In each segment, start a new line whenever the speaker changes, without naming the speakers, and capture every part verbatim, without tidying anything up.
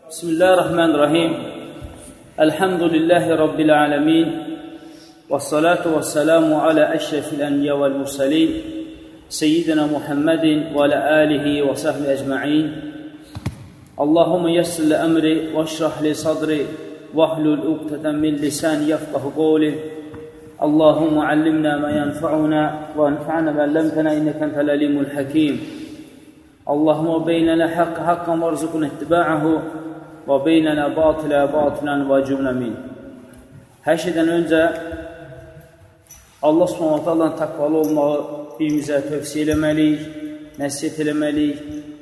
Bismillahirrahmanirrahim. Elhamdülillahi Rabbil alemin. Vessalatu vesselamu ala eşrefil enbiya vel mursalin. Seyyidina Muhammedin ve ala alihi ve sahbihi ecma'in. Allahümme yessir li emri ve şrah li sadri ve ahlul uqteten min lisani yefqahu qawli. Allahümme allimna ma yanfa'una ve anfa'na ma allamtana inneke entel alimul hakim. Allahümme beynena hakka hakkan varzukun ittiba'ahu və beynənə batilə batilən və cümlə min. Hər şeydən öncə Allah subhanahu ta'alanın təqvalı olmağı birimizə tövsiyə eləməliyik, nəsiyyət eləməliyik.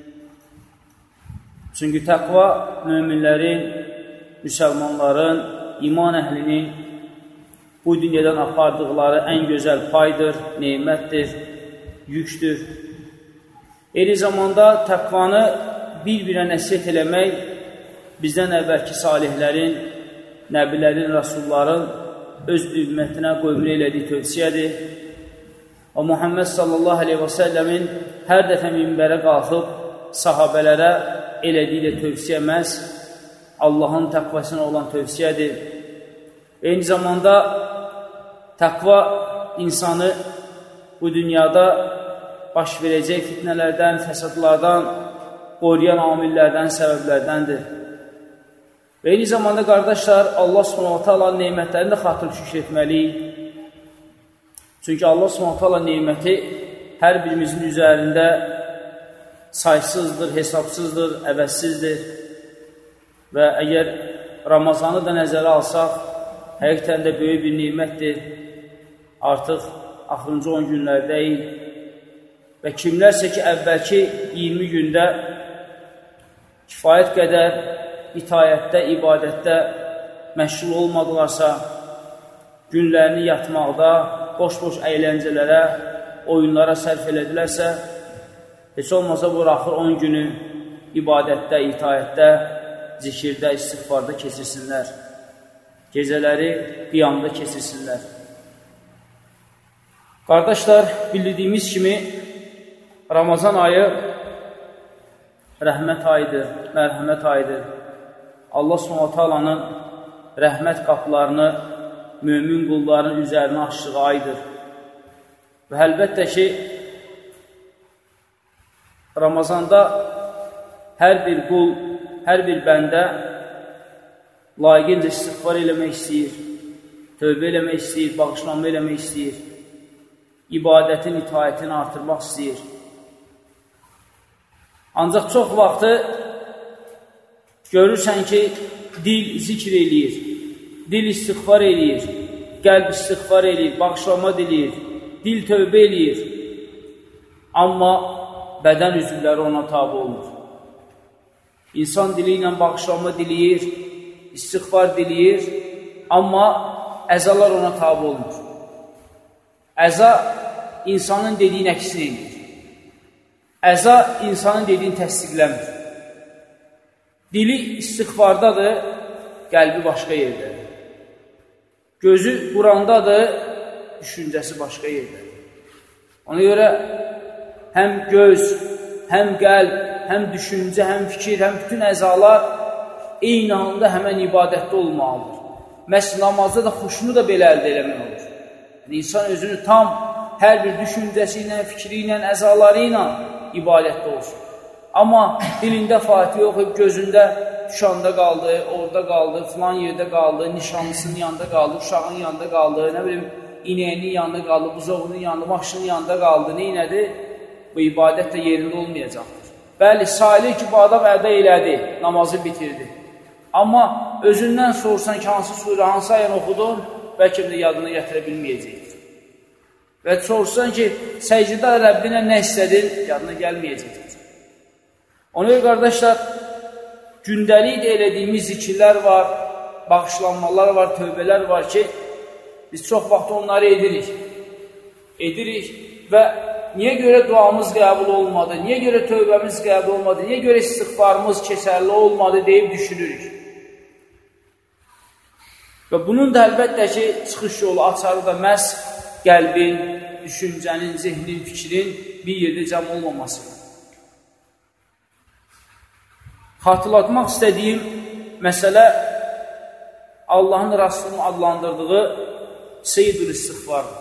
Çünki təqva möminlərin, müsəlmanların, iman əhlinin bu dünyadan apardıqları ən gözəl paydır, neymətdir, yüksdür. Eyni zamanda təqvanı bir-birə nəsiyyət eləmək bizdən əvvəlki salihlərin, nəbilərin, rəsulların öz ümmətinə qoyumlu elədiyi tövsiyədir. O Muhammed sallallahu aleyhi və səlləmin hər dəfə minbərə qalxıb sahabələrə elədiyi də tövsiyə məhz Allahın təqvasına olan tövsiyədir. Eyni zamanda təqva insanı bu dünyada baş verəcək fitnələrdən, fəsadlardan, qoruyan amillərdən, səbəblərdəndir. Və eyni zamanda, qardaşlar, Allah subhanahu ta'ala neymətlərini də xatır şükür etməliyik. Çünki Allah subhanahu ta'ala neyməti hər birimizin üzərində saysızdır, hesabsızdır, əvəzsizdir. Və əgər Ramazanı da nəzərə alsaq, həqiqətən də böyük bir neymətdir. Artıq axırıncı on günlərdəyik. Və kimlərsə ki, əvvəlki iyirmi gündə kifayət qədər itayətdə, ibadətdə məşğul olmadılarsa, günlərini yatmaqda, boş-boş əyləncələrə, oyunlara sərf elədilərsə, heç olmasa bu axır on günü ibadətdə, itayətdə, zikirdə, istiğfarda keçirsinlər. Gecələri qiyamda keçirsinlər. Qardaşlar, bildiyimiz kimi Ramazan ayı rəhmət ayıdır, mərhəmət ayıdır. Allah subhanahu ta'alanın rəhmət qapılarını mömin qulların üzərinə açdığı aydır. Və əlbəttə ki, Ramazanda hər bir qul, hər bir bəndə layiqincə istiğfar eləmək istəyir, tövbə eləmək istəyir, bağışlanma eləmək istəyir, ibadətin, itaətini artırmaq istəyir. Ancaq çox vaxtı görürsən ki, dil zikr eləyir, dil istiğfar eləyir, qəlb istiğfar eləyir, bağışlanma diləyir, dil tövbə eləyir. Amma bədən üzvləri ona tabi olmur. İnsan dili ilə bağışlanma diləyir, istiğfar diləyir, amma əzalar ona tabi olmur. Əza insanın dediyin əksinə eləyir. Əza insanın dediyini təsdiqləmir. Dili istiğfardadır, qəlbi başqa yerdədir. Gözü Qurandadır, düşüncəsi başqa yerdədir. Ona görə həm göz, həm qəlb, həm düşüncə, həm fikir, həm bütün əzalar eyni anda həmən ibadətdə olmalıdır. Məhz namazda da xuşunu da belə əldə eləmək olur. Yəni, insan özünü tam hər bir düşüncəsi ilə, fikri ilə, əzaları ilə ibadətdə olsun. Amma dilində Fatihə oxuyub, gözündə düşanda qaldı, orada qaldı, filan yerdə qaldı, nişanlısının yanında qaldı, uşağın yanında qaldı, nə bilim, inəyinin yanında qaldı, buzoğunun yanında, maşının yanında qaldı, neynədir? Bu ibadət də yerində olmayacaqdır. Bəli, sayılır ki, bu adam ədə elədi, namazı bitirdi. Amma özündən sorsan ki, hansı surə, hansı ayən oxudun, bəlkə də yadına gətirə bilməyəcəkdir. Və sorsan ki, səcdə Rəbbinə nə istədin, yadına gəlməyəcəkdir. Ona görə, qardaşlar, gündəlik elədiyimiz zikirlər var, bağışlanmalar var, tövbələr var ki, biz çox vaxt onları edirik. Edirik və niyə görə duamız qəbul olmadı, niyə görə tövbəmiz qəbul olmadı, niyə görə istiğfarımız keçərli olmadı deyib düşünürük. Və bunun da əlbəttə ki, çıxış yolu açarı da məhz qəlbin, düşüncənin, zihnin, fikrin bir yerdə cəm olmamasıdır. Xatırlatmaq istədiyim məsələ Allahın Rasulunun adlandırdığı Seyyidül İstiğfardır.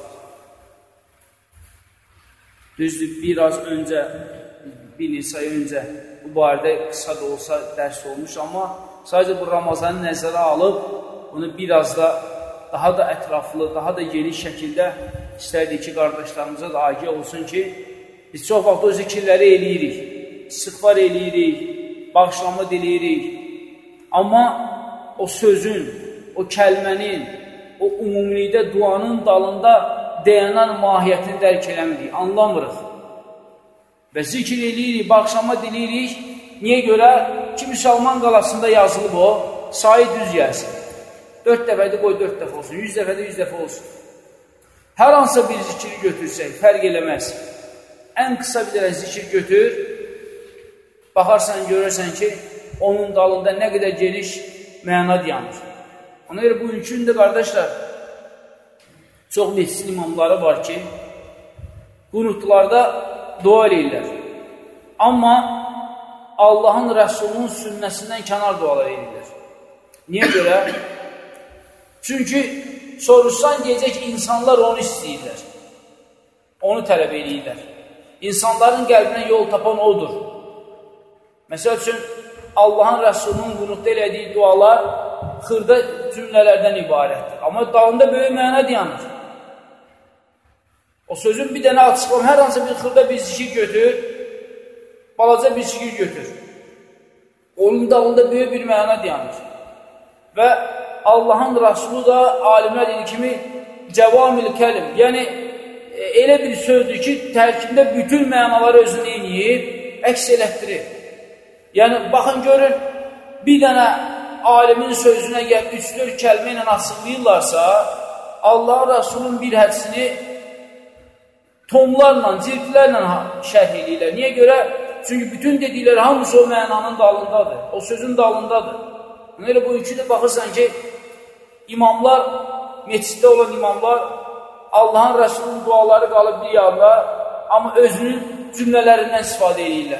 Düzdür, biraz öncə, bir neçə ay öncə bu barədə qısa da olsa dərs olmuş, amma sadəcə bu Ramazanı nəzərə alıb, bunu biraz da daha da ətraflı, daha da geniş şəkildə istərdik ki, qardaşlarımıza da agah olsun ki, biz çox vaxt o zikirləri eləyirik, istiğfar eləyirik, bağışlanma diləyirik. Amma o sözün, o kəlmənin, o ümumilikdə duanın dalında dayanan mahiyyətini dərk eləmirik, anlamırıq. Və zikr eləyirik, bağışlanma diləyirik. Niyə görə? Ki, müsəlman qalasında yazılıb o, sayı düz gəlsin. Dörd dəfədə qoy dörd dəfə olsun, yüz dəfədə yüz dəfə olsun. Hər hansısa bir zikri götürsək, fərq eləməz. Ən qısa bir dənə zikir götür, baxarsan, görürsən ki, onun dalında nə qədər geniş məna dayanır. Ona görə bu üçündə, qardaşlar, çox meclisin imamları var ki, qunutlarda dua eləyirlər. Amma Allahın Rəsulunun sünnəsindən kənar dualar eləyirlər. Niyə görə? Çünki soruşsan gecə ki, insanlar onu istəyirlər. Onu tələb eləyirlər. İnsanların qəlbinə yol tapan odur. Məsəl üçün, Allahın Rəsulunun qunutda elədiyi dualar xırda cümlələrdən ibarətdir. Amma dalında böyük məna dayanır. O sözün bir dənə açıqlam, hər hansı bir xırda bir zikir götür, balaca bir zikir götür. Onun dalında böyük bir məna dayanır. Və Allahın Rəsulu da alimlər dedi kimi cəvamil kəlim, yəni elə bir sözdür ki, tərkibində bütün mənaları özünü eləyib, əks elətdirir. Yəni, baxın, görün, bir dənə alimin sözünə gəlib üç-dörd kəlmə ilə açıqlayırlarsa, Allahın Rəsulunun bir hədisini tonlarla, ciltlərlə şərh edirlər. Niyə görə? Çünki bütün dedikləri hamısı o mənanın dalındadır, o sözün dalındadır. Elə bu üçüdə baxırsan ki, imamlar, meçiddə olan imamlar, Allahın Rəsulunun duaları qalıb bir yanda, amma özünün cümlələrindən istifadə edirlər.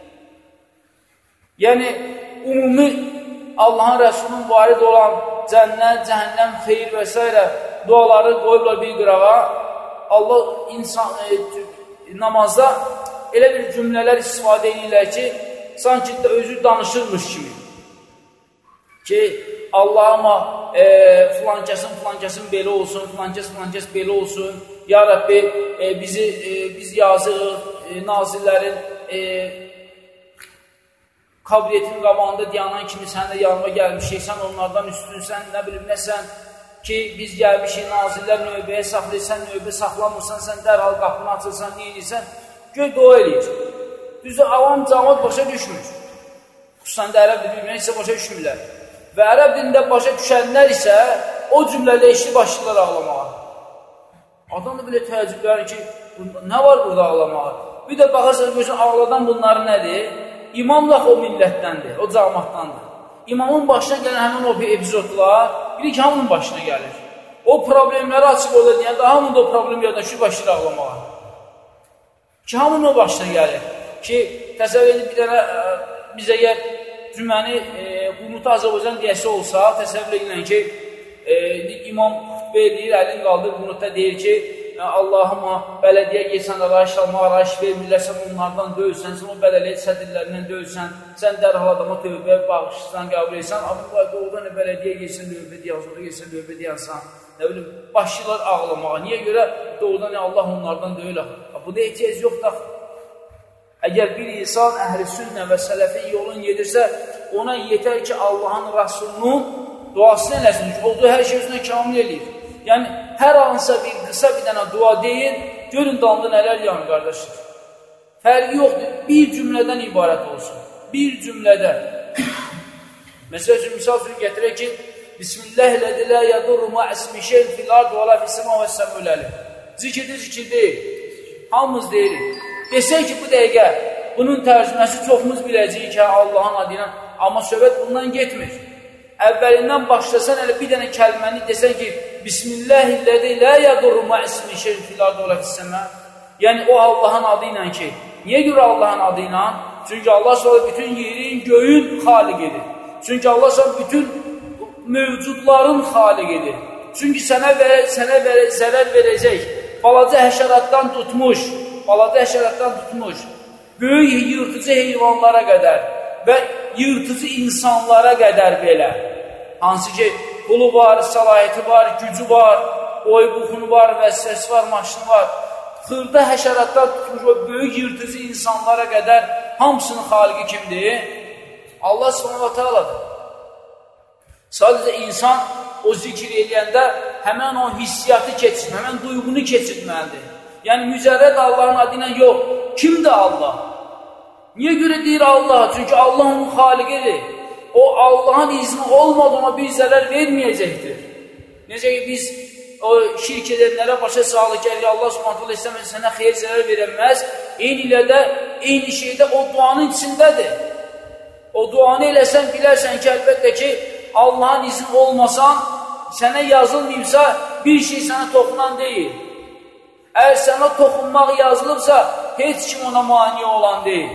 Yəni, ümumi Allahın Rəsulunun varid olan cənnət, cəhənnəm, xeyir və s. duaları qoyublar bir qırağa. Allah insan, e, namazda elə bir cümlələr istifadə edirlər ki, sanki də özü danışırmış kimi. Ki, Allahıma e, filankəsin, filankəsin belə olsun, filankəs, filankəs belə olsun. Ya Rəbbi, e, bizi, e, biz yazığıq, e, nazirlərin e, qabriyyətin qabağında diyanan kimi sən də yanıma gəlmişik, sən onlardan üstünsən, nə bilim, nəsən ki, biz gəlmişik, nazirlər növbəyə saxlayırsan, növbə saxlamırsan, sən dərhal qapını açırsan, neyirsən, göy dua eləyir. Düzdür, avam cəmat başa düşmür. Xüsusən də ərəb dilində isə başa düşmürlər. Və ərəb dilində başa düşənlər isə o cümlədə işi başlayırlar ağlamağa. Adam da belə təəccüblənir ki, nə var burada ağlamağa? Bir də baxarsan, görürsən, ağladan bunları nədir? İmamlaq o millətdəndir, o cəmatdandır. İmamın başına gələn həmin o epizodlar, bilir ki, hamının başına gəlir. O problemləri açıq orada deyən, daha hamında o problem yerdən şu başlayır ağlamağa. Ki, hamının o başına gəlir. Ki, təsəvvür edin, bir dənə biz əgər cüməni qunutu Azərbaycan deyəsi olsa, təsəvvür edin ki, e, imam xütbə edir, əlin qaldır, qunutda deyir ki, Allahıma bələdiyyə gəlsən, arayış alma, arayış vermirlər, sən onlardan döyülsən, sən o bələdiyyə sədrlərindən döyülsən, sən dərhal adama tövbə, bağışırsan, qəbul etsən, amma oradan bələdiyyə gəlsən, növbə deyəsən, orada gəlsən, növbə deyəsən, nə bilim, başlayırlar ağlamağa. Niyə görə? Doğrudan Allah onlardan döyül. Bu da ehtiyac yoxdur. Əgər bir insan əhl-i sünnə və sələfi yolun gedirsə, ona yetər ki, Allahın Rasulunun duasını eləsin, olduğu hər şey özünə kamil eləyir. Yəni, hər hansısa bir qısa bir dənə dua deyin, görün dalında nələr yanır, qardaşlar. Fərqi yoxdur, bir cümlədən ibarət olsun. Bir cümlədən. Məsəl üçün, misal üçün gətirək ki, Bismillahilləzi la yadurru ma ismi şeyin fil ard və la fissəma və səmüləli. Zikirdir, zikir deyil. Hamımız deyirik. Desək ki, bu dəqiqə, bunun tərcüməsi çoxumuz biləcəyik ki, Allahın adıyla, amma söhbət bundan getmir. Əvvəlindən başlasan, elə bir dənə kəlməni desən ki, Bismillahilləzi la yadurru ma ismi şeyin fil ard və la fissəma. Yəni, o Allahın adı ilə ki, niyə görə Allahın adı ilə? Çünki Allah sonra bütün yerin, göyün xaliqidir. Çünki Allah sən bütün mövcudların xaliqidir. Çünki sənə, verə, sənə verə, zərər verəcək, balaca həşəratdan tutmuş, balaca həşəratdan tutmuş, böyük yırtıcı heyvanlara qədər və yırtıcı insanlara qədər belə, hansı ki, pulu var, səlahiyyəti var, gücü var, oy buxunu var, vəzifəsi var, maşını var, xırda həşəratdan tutmuş o böyük yırtıcı insanlara qədər hamısının xaliqi kimdir? Allah subhanahu wa ta'aladır. Sadəcə insan o zikr eləyəndə həmən o hissiyatı keçir, həmən duyğunu keçirməlidir. Yəni, mücərrəd Allahın adı ilə yox. Kimdir Allah? Niyə görə deyir Allah? Çünki Allah onun xaliqidir. O, Allahın izni olmadan ona bir zərər verməyəcəkdir. Necə ki, biz o şirk edənlərə başa sağlıq gəlir, Allah subhanahu wa ta'ala sənə xeyir zərər verəməz. Eyni ilə də, eyni şeydə o duanın içindədir. O duanı eləsən, bilərsən ki, əlbəttə ki, Allahın izni olmasan, sənə yazılmayıbsa, bir şey sənə toxunan deyil. Əgər sənə toxunmaq yazılıbsa, heç kim ona mani olan deyil.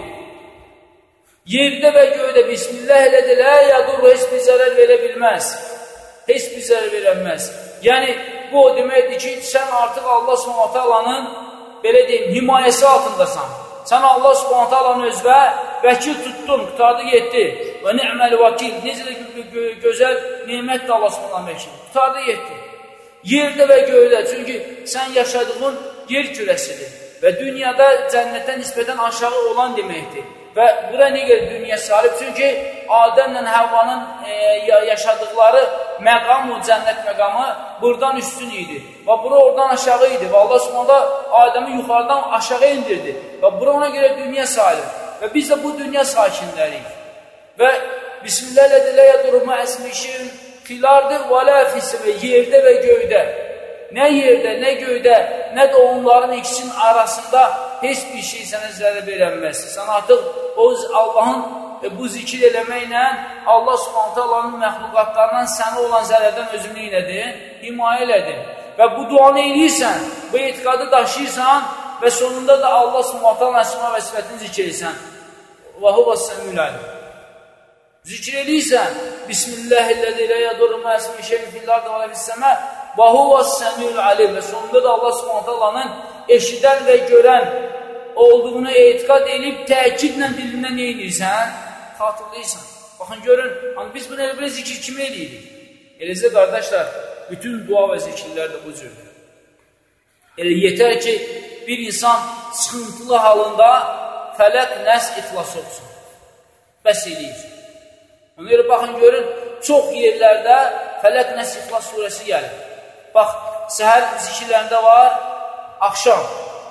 Yerdə və göydə Bismillah elədir, lə yadur, heç bir zərər verə bilməz. Heç bir zərər verəməz. Yəni, bu o deməkdir ki, sən artıq Allah subhanahu wa ta'alanın, belə deyim, himayəsi altındasan. Sən Allah subhanahu wa ta'alanın özvə vəkil tutdun, qutardı getdi. Və ni'məl vəkil, necə də gözəl nimətdir Allah subhanahu vəkil. Qutardı getdi. Yerdə və göydə, çünki sən yaşadığın yer kürəsidir. Və dünyada cənnətə nisbətən aşağı olan deməkdir. Və bura nə qədər dünya sahib? Çünki Adəmlə Həvvanın e, yaşadıqları məqam, o cənnət məqamı buradan üstün idi. Və bura oradan aşağı idi. Və Allah subhanahu Adəmi yuxarıdan aşağı indirdi. Və bura ona görə dünya sahib. Və biz də bu dünya sakinləriyik. Və Bismillah ilə yadurma əsmişin filardır və lə fismi, yerdə və göydə. Nə yerdə, nə göydə, nə də onların ikisinin arasında heç bir şey sənə zərər verənməz. Sən artıq o Allahın e, bu zikir eləməklə Allah subhanahu ta'alanın məxluqatlarından sənə olan zərərdən özünü elədir, himayə elədir. Və bu duanı eləyirsən, bu etiqadı daşıyırsan və sonunda da Allah subhanahu ta'alanın əsma və sifətini zikr edirsən. Və huvə səmül alim. Zikr eləyirsən, Bismillahilləzi ilə yadurma əsmi şeyin fillərdə və fissəmə və huvə səmül alim. Və sonunda da Allah subhanahu ta'alanın eşidən və görən olduğunu etiqad edib təkidlə dilindən nə edirsən? Xatırlayırsan. Baxın, görün, biz bunu elə belə zikir kimi eləyirik? Eləcə, qardaşlar, bütün dua və zikirlər də bu cürdür. Elə yetər ki, bir insan sıxıntılı halında fələq, nəs, ixlas olsun. Bəs eləyir. Ona görə, baxın, görün, çox yerlərdə fələq, nəs, ixlas surəsi gəlir. Bax, səhər zikirlərində var, axşam,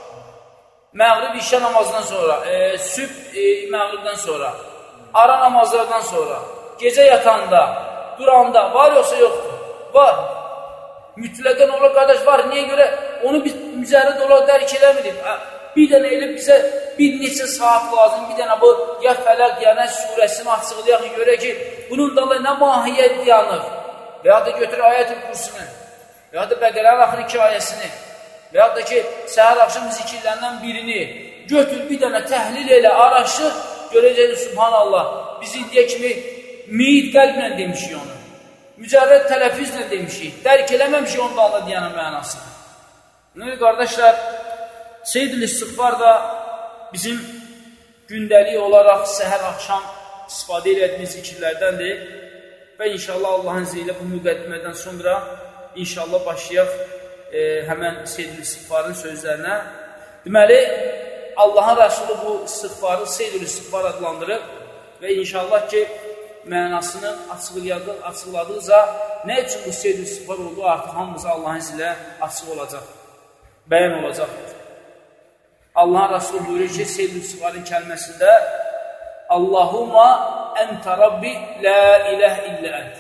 məğrib işə namazdan sonra, e, sübh e, məğribdən sonra, ara namazlardan sonra, gecə yatanda, duranda, var yoxsa yoxdur? Var. Mütləqən olar, qardaş, var. Niyə görə? Onu biz müzərrəd olaraq dərk eləmirik. Bir dənə elib bizə bir neçə saat lazım, bir dənə bu ya fələq, ya nə surəsini açıqlayaq, görə ki, bunun da nə mahiyyət yanır, və ya da götür ayət-ül kursunu, və ya da Bəqərənin axırı iki ayəsini, və ya da ki, səhər axşam zikirlərindən birini götür, bir dənə təhlil elə, araşdır, görəcəkdir, subhanallah, biz indiyə kimi meyid qəlblə demişik onu, mücərrəd tələfizlə demişik, dərk eləməmişik onu da Allah deyənin mənasını. Nə qardaşlar, Seyyid-ül İstiğfar da bizim gündəlik olaraq səhər axşam istifadə edədiyimiz zikirlərdəndir və inşallah Allahın izniyle ilə bu müqəddimədən sonra inşallah başlayaq e, həmən Seyyid-ül İstiğfarın sözlərinə. Deməli, Allahın Rəsulü bu istiğfarı Seyyid-ül İstiğfar adlandırıb və inşallah ki, mənasını açıqladıqca nə üçün bu Seyyid-ül İstiğfar olduğu artıq hamımıza Allahın izniyle ilə açıq olacaq, bəyan olacaqdır. Allahın Rasulü buyurur ki, Seyyid-ül İstiğfarın kəlməsində Allahumma əntə Rabbi la iləh illə ənt.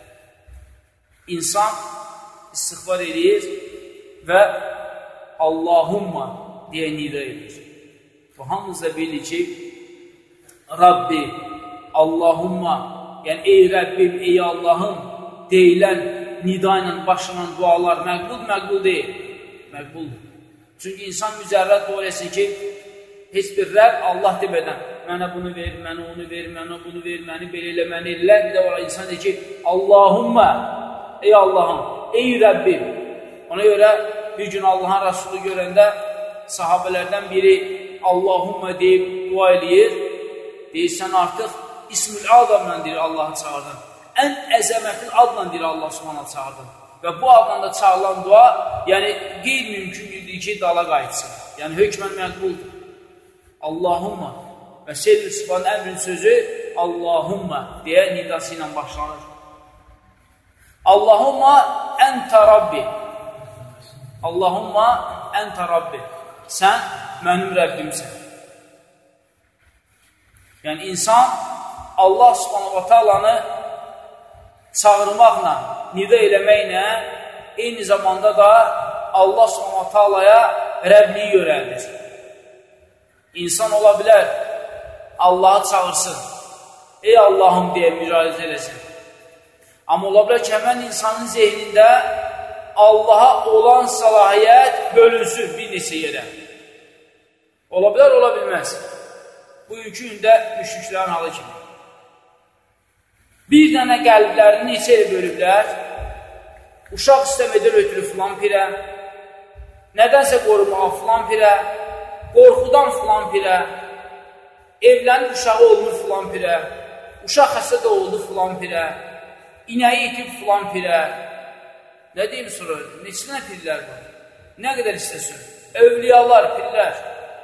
İnsan istiğfar edir və Allahumma deyə nida edir. Bu hamımız da bilir ki, Rabbi, Allahumma, yəni ey Rəbbim, ey Allahım deyilən nida ilə başlanan dualar məqbul, məqbul deyil, məqbuldur. Çünki insan mücərrəd dua eləsin ki, heç bir Rəbb Allah demədən, mənə bunu ver, mənə onu ver, mənə bunu ver, məni belə elə, məni elə. Bir də var, insan deyir ki, Allahümmə, ey Allahım, ey Rəbbim. Ona görə bir gün Allahın Rasulü görəndə sahabələrdən biri Allahümmə deyib dua eləyir. Deyir, sən artıq İsmül Adamla deyir Allahı çağırdın. Ən əzəmətin adla deyir Allah subhanahu çağırdın. Və bu adla da çağırılan dua, yəni qeyri-mümkün bildir ki, dala qayıtsın. Yəni hökmən məqbuldur. Allahümmə və Seyyid-i Sübhanın əmrin sözü Allahümmə deyə nidası ilə başlanır. Allahümmə əntə Rabbi. Allahümmə əntə Rabbi. Sən mənim Rəbbimsən. Yəni insan Allah subhanahu wa ta'alanı çağırmaqla, nida eləməklə eyni zamanda da Allah subhanahu wa ta'alaya Rəbliyi görəldir. İnsan ola bilər, Allahı çağırsın, ey Allahım deyə müraciət eləsin. Amma ola bilər ki, həmən insanın zehnində Allaha olan səlahiyyət bölünsün bir neçə yerə. Ola bilər, ola bilməz. Bugünkü gündə müşriklərin halı kimi. Bir dənə qəlblərini neçə elə bölüblər, uşaq istəmədən ötürü filan pirə, nədənsə qorumağa filan pirə, qorxudan filan pirə, evlənib uşağı olmur filan pirə, uşaq xəstədə oldu filan pirə, inəyi itib filan pirə. Nə deyim sonra? Neçə nə pirlər var? Nə qədər istəsin? Övliyalar, pirlər.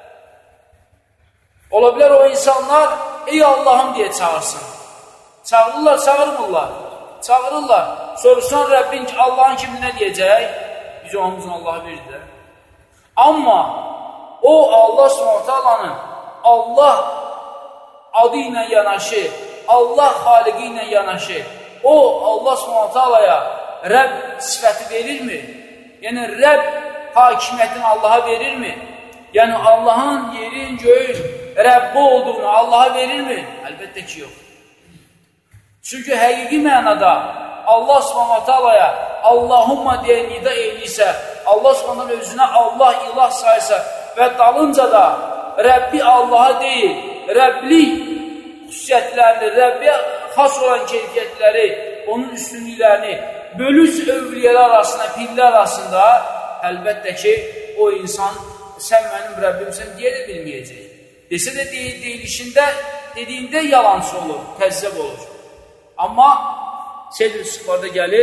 Ola bilər o insanlar, ey Allahım deyə çağırsın. Çağırırlar, çağırmırlar. Çağırırlar. Soruşsan Rəbbin ki, Allahın kimi nə deyəcək? Biz onumuzun Allahı verirlər. Amma o Allah subhanahu ta'alanın Allah adı ilə yanaşı, Allah xaliqi ilə yanaşı, o Allah subhanahu ta'alaya Rəbb sifəti verirmi? Yəni Rəbb hakimiyyətini Allaha verirmi? Yəni Allahın yerin, göyün Rəbbi olduğunu Allaha verirmi? Əlbəttə ki, yox. Çünki həqiqi mənada Allah subhanahu ta'alaya Allahumma deyə nida eyliysə, Allah subhanahu özünə Allah ilah saysa və dalınca da Rəbbi Allaha deyil, Rəbblik xüsusiyyətlərini, Rəbbiyə xas olan keyfiyyətləri, onun üstünlüklərini bölüc övliyyələr arasında, pillər arasında əlbəttə ki, o insan sən mənim Rəbbimsən deyə də bilməyəcək. Desə də deyil, deyilişində, dediyində yalancı olur, kəzzəb olur. Amma Seyyid-i Sübhanda gəlir,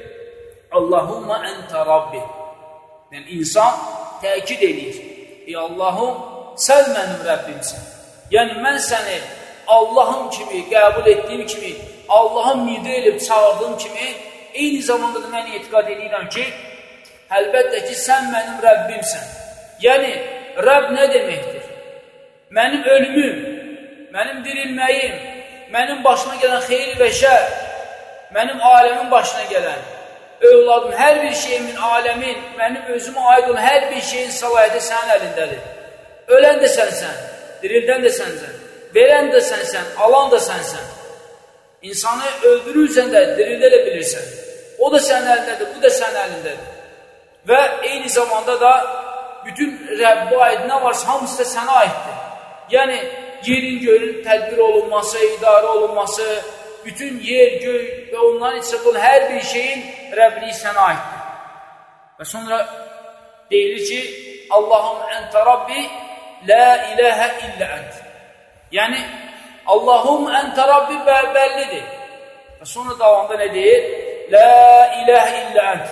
Allahumma əntə Rabbi. Yəni, insan təkid edir. Ey Allahım, sən mənim Rəbbimsən. Yəni, mən səni Allahım kimi, qəbul etdiyim kimi, Allahım nida elib çağırdığım kimi, eyni zamanda da mən etiqad edirəm ki, əlbəttə ki, sən mənim Rəbbimsən. Yəni, Rəbb nə deməkdir? Mənim ölümüm, mənim dirilməyim, mənim başıma gələn xeyir və şər, mənim aləmin başına gələn, övladım, hər bir şeyimin, aləmin, mənim özümə aid olan hər bir şeyin səlahiyyəti sənin əlindədir. Ölən də sənsən, dirildən də sənsən, verən də sənsən, alan da sənsən. İnsanı öldürürsən də, dirildə də bilirsən. O da sənin əlindədir, bu da sənin əlindədir. Və eyni zamanda da bütün Rəbbə aid nə varsa, hamısı da sənə aiddir. Yəni, yerin göyün tədbir olunması, idarə olunması, bütün yer, göy və onların içində olan hər bir şeyin Rəbliyi sənə aiddir. Və sonra deyilir ki, Allahum əntə Rabbi, la iləhə illə ənt. Yəni, Allahum əntə Rabbi bəllidir. Və sonra davamda nə deyir? La iləhə illə ənt.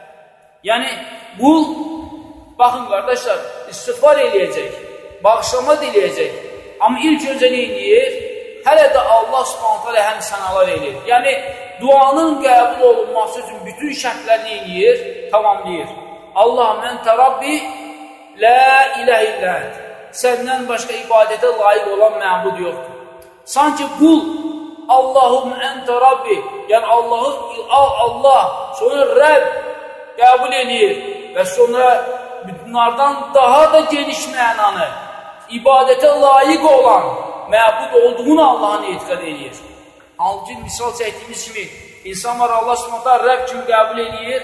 Yəni, bu, baxın qardaşlar, istiğfar eləyəcək, bağışlama diləyəcək. Amma ilk öncə nə eləyir? Hələ də Allah subhanahu ta'ala həm sənalar eləyir. Yəni, duanın qəbul olunması üçün bütün şərtlər nə eləyir? Tamamlayır. Allahım əntə Rabbi, la iləhə illə ənt. Səndən başqa ibadətə layiq olan məbud yoxdur. Sanki qul, Allahum əntə Rabbi, yəni Allahı, Allah, sonra Rəbb qəbul eləyir və sonra bunlardan daha da geniş mənanı, ibadətə layiq olan məbud olduğunu Allah'ın etiqad edir. Halbuki misal çəkdiyimiz kimi, insan var Allah subhanahu Rəbb kimi qəbul edir,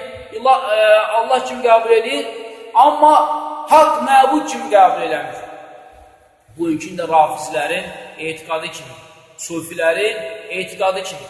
Allah kimi qəbul edir, amma haqq məbud kimi qəbul eləmir. bugünkü də rafizlərin etiqadı kimi, sufilərin etiqadı kimi.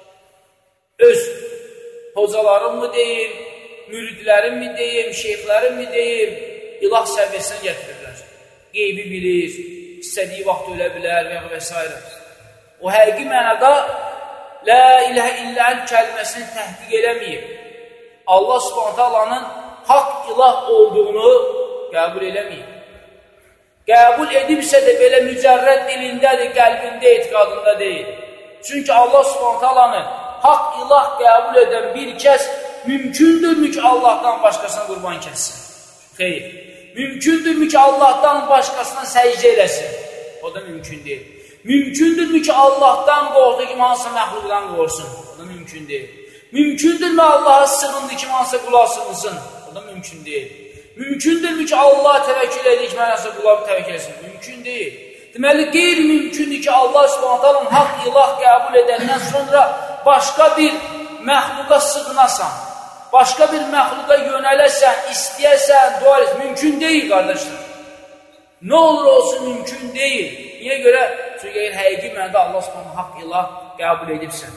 Öz hocalarım mı deyim, müridlərim mi deyim, şeyxlərim mi deyim, ilah səviyyəsinə gətirirlər. Qeybi bilir, istədiyi vaxt ölə bilər və və s. O həqiqi mənada La iləhə illəl kəlməsini təhqiq eləməyib. Allah Subhanahu taalanın haqq ilah olduğunu qəbul eləməyib. Qəbul edibsə də belə mücərrəd dilindədir, qəlbində, etiqadında deyil. Çünki Allah Subhanahu taalanı haqq ilah qəbul edən bir kəs mümkündürmü ki, Allahdan başqasına qurban kəssin? Xeyr. Mümkündürmü ki, Allahdan başqasına səcdə eləsin? O da mümkün deyil. Mümkündürmü ki, Allahdan qorxdu ki, hansısa məxluqdan qorxsun? O da mümkün deyil. Mümkündürmü Allaha sığındı ki, hansısa qulaq sığınsın? O da mümkün deyil. Mümkündürmü ki, Allaha təvəkkül edir ki, hansısa qulaq təvəkkül etsin? Mümkün deyil. Deməli, qeyri-mümkündür ki, Allah Subhanahu taalanın haqq ilah qəbul edəndən sonra başqa bir məxluqa sığınasan, başqa bir məxluqa yönələsən, istəyəsən, dua etsən, mümkün deyil, qardaşlar. Nə olur olsun, mümkün deyil. Niyə görə? Çünki həqiqi mənada Allah Subhanahu haqq ilah qəbul edibsən.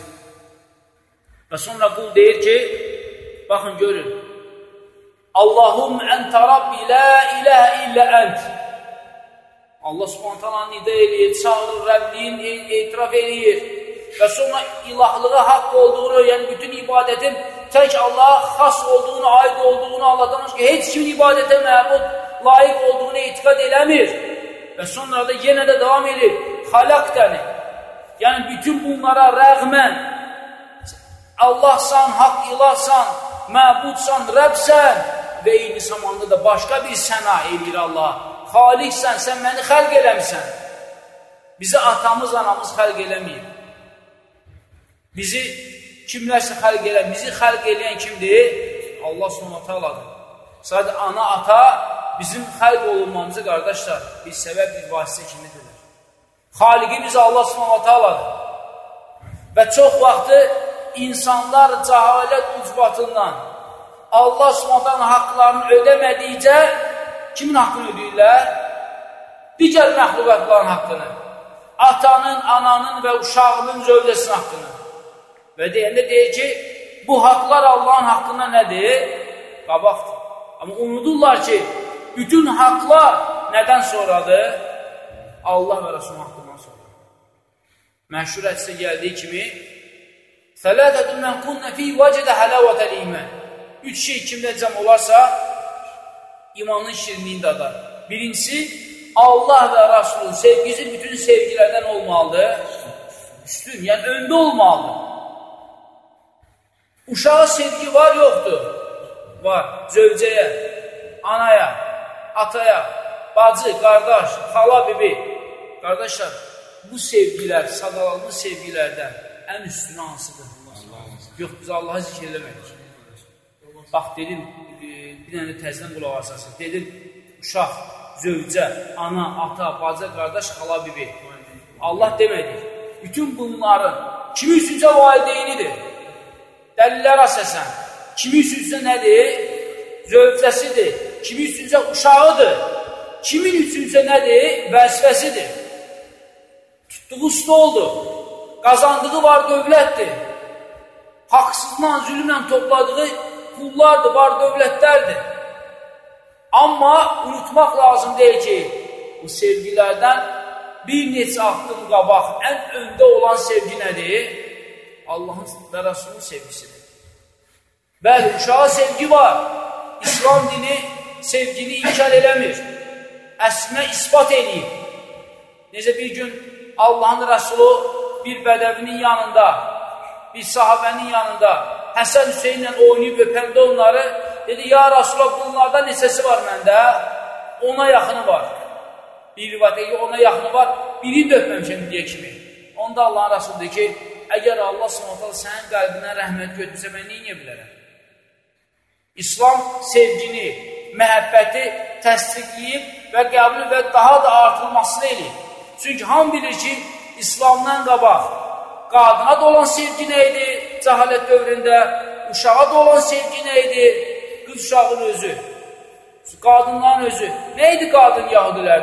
Və sonra qul deyir ki, baxın, görün. Allahum əntə Rabbi, la iləhə illə ənt. Allah Subhanahu taala nida eləyir, çağırır, Rəbbliyin etiraf eləyir. Və sonra ilahlığa haqq olduğunu, yəni bütün ibadətin tək Allaha xas olduğunu, aid olduğunu, Allahdan başqa heç kimin ibadətə məbud layiq olduğunu etiqad eləmir. Və sonra da yenə də davam edir. Xalaqtəni. Yəni bütün bunlara rəğmən Allahsan, haqq ilahsan, məbudsan, Rəbsən və eyni zamanda da başqa bir səna eləyir Allah. Xaliqsən, sən məni xəlq eləmişsən. Bizi atamız, anamız xəlq eləməyib. Bizi kimlərsə xəlq eləyən, bizi xəlq eləyən kimdir? Allah Subhanahu taaladır. Sadəcə ana, ata bizim xəlq olunmamızı, qardaşlar, bir səbəb, bir vasitə kimidirlər. Xaliqimiz Allah Subhanahu taaladır. Və çox vaxtı insanlar cəhalət ucbatından Allah Subhanahu taalanın haqqlarını ödəmədikcə kimin haqqını ödəyirlər? Digər məxluqatların haqqını. Atanın, ananın və uşağının zövcəsinin haqqını. Və deyəndə deyir ki, bu haqlar Allahın haqqında nədir? Qabaqdır. Amma unudurlar ki, bütün haqlar nədən sonradır? Allah və Rasulun haqqından sonra. Məşhur hədisdə gəldiyi kimi, Sələtətun mən kunnə fi vəcədə hələvətəl imən. Üç şey kimdə cəm olarsa, imanın şirinliğini dadar. Birincisi, Allah və Rasulun sevgisi bütün sevgilərdən olmalıdır. Üstün, yəni öndə olmalıdır. Uşağa sevgi var, yoxdur? Var. Zövcəyə, anaya, ataya, bacı, qardaş, xala, bibi. Qardaşlar, bu sevgilər, sadalalmış sevgilərdən ən üstünü hansıdır? Yox, biz Allah'a zikr eləmədik. Bax, dedim, bir dənə təzdən qulaq asasın. Dedim, uşaq, zövcə, ana, ata, bacı, qardaş, xala, bibi. Allah demədik. Bütün bunların kimi üçüncə valideynidir? Dəlillər əsəsən. Kimi üçüncə nədir? Zövcəsidir. Kimi üçüncə uşağıdır. Kimin üçüncə nədir? Vəzifəsidir. Tutduğu stoldur. Qazandığı var dövlətdir. Haqsızla, zülmlə topladığı pullardır, var dövlətlərdir. Amma unutmaq lazım deyil ki, bu sevgilərdən bir neçə addım qabaq, ən öndə olan sevgi nədir? Allahın və Rasulun sevgisidir. Bəli, uşağa sevgi var. İslam dini sevgini inkar eləmir. Əslinə ispat eləyir. Necə bir gün Allahın Rəsulu bir bədəvinin yanında, bir sahabənin yanında Həsən Hüseynlə oynayıb öpəndə onları, dedi, ya Rasulullah, bunlardan neçəsi var məndə? Ona yaxını var. Bir rivayətə ona yaxını var, birini də öpməmişəm deyə kimi. Onda Allahın Rəsulu deyir ki, əgər Allah Subhanahu sənin qəlbindən rəhmət götürsə, mən neyə bilərəm? İslam sevgini, məhəbbəti təsdiqləyib və qəbul və daha da artırılmasını eləyib. Çünki ham bilir ki, İslamdan qabaq qadına da olan sevgi nə idi? Cəhalət dövründə uşağa da olan sevgi nə idi? Qız uşağın özü, qadınların özü. Nə idi qadın yahudilərdə?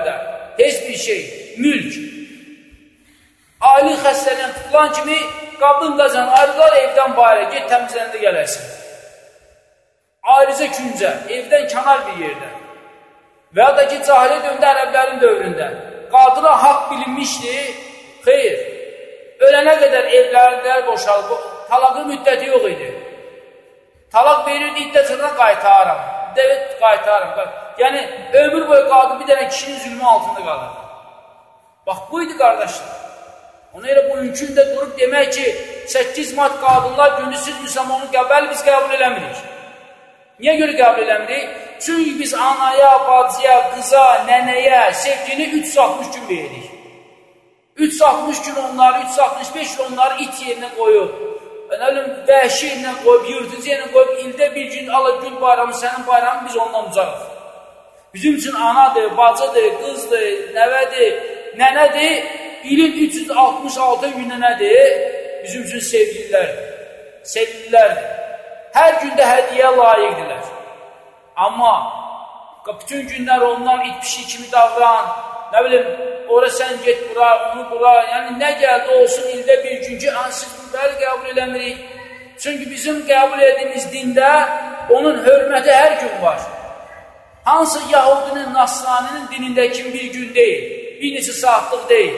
heç bir şey, mülk. Ailin xəstəliyən tutulan kimi qadın qacan ayrılar evdən bayra, get təmizləndə gələrsin. Ayrıca küncə, evdən kənar bir yerdə. Və ya da ki, cahiliyə dövründə, ərəblərin dövründə qadına haqq bilinmişdi, xeyr, ölənə qədər evlərində boşalıb, talaqın müddəti yox idi. Talaq verirdi, iddə çatan qaytaram, dəvət qaytaram. Yəni, ömür boyu qadın bir dənə kişinin zülmü altında qalır. Bax, bu idi qardaşlar. Ona elə bu mümkün də durub demək ki, səkkiz mart qadınlar günü siz müsəlmanı qəbəl biz qəbul eləmirik. Niyə görə qəbul eləmirik? Çünki biz anaya, bacıya, qıza, nənəyə, sevgini üç yüz altmış gün veririk. üç yüz altmış gün onları, üç yüz altmış beş gün onları it yerinə qoyub, vəhşi yerinə qoyub, yırtıcı yerinə qoyub, ildə bir gün alıb gül bayramı, sənin bayramı, biz ondan uzaqıq. Bizim üçün anadır, bacıdır, qızdır, nəvədir, nənədir, ilin üç yüz altmış altı günə nədir? Bizim üçün sevgililərdir, sevgililərdir. Hər gündə hədiyə layiqdirlər. Amma bütün günlər onlar it pişik kimi davran, nə bilim, ora sən get bura, onu bura, yəni nə gəldi olsun ildə bir gün ki, siz bunları qəbul eləmirik. Çünki bizim qəbul etdiyimiz dində onun hörməti hər gün var. Hansı Yahudinin, Nasraninin dinində kimi bir gün deyil, bir neçə saatlıq deyil.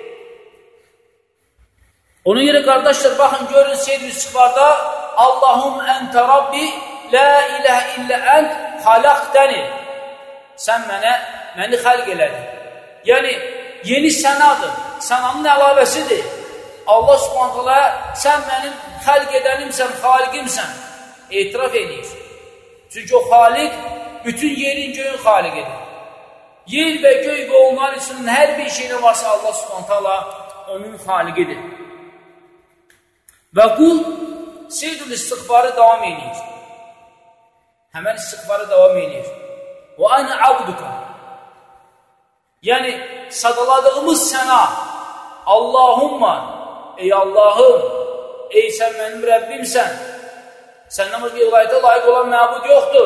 Ona görə qardaşlar, baxın, görün Seyyid İstiğfarda Allahum əntə Rabbi, la iləhə illə ənt xalaqtəni. Sən mənə, məni xəlq elədin. Yəni, yeni sənadır, sənanın əlavəsidir. Allah subhanətələ, sən mənim xəlq edənimsən, xaliqimsən, etiraf edir. Çünki o xaliq, bütün yerin göyün xaliq edir. Yer və göy və onlar üçün hər bir şeylə varsa Allah subhanətələ onun xaliqidir. Və qul Seyyidül İstiğfarı davam edir. Həmən istiğfarı davam edir. Və ənə abduka. Yəni, sadaladığımız sənə, Allahumma, ey Allahım, ey sən mənim Rəbbimsən, səndən başqa ilayətə layiq olan məbud yoxdur.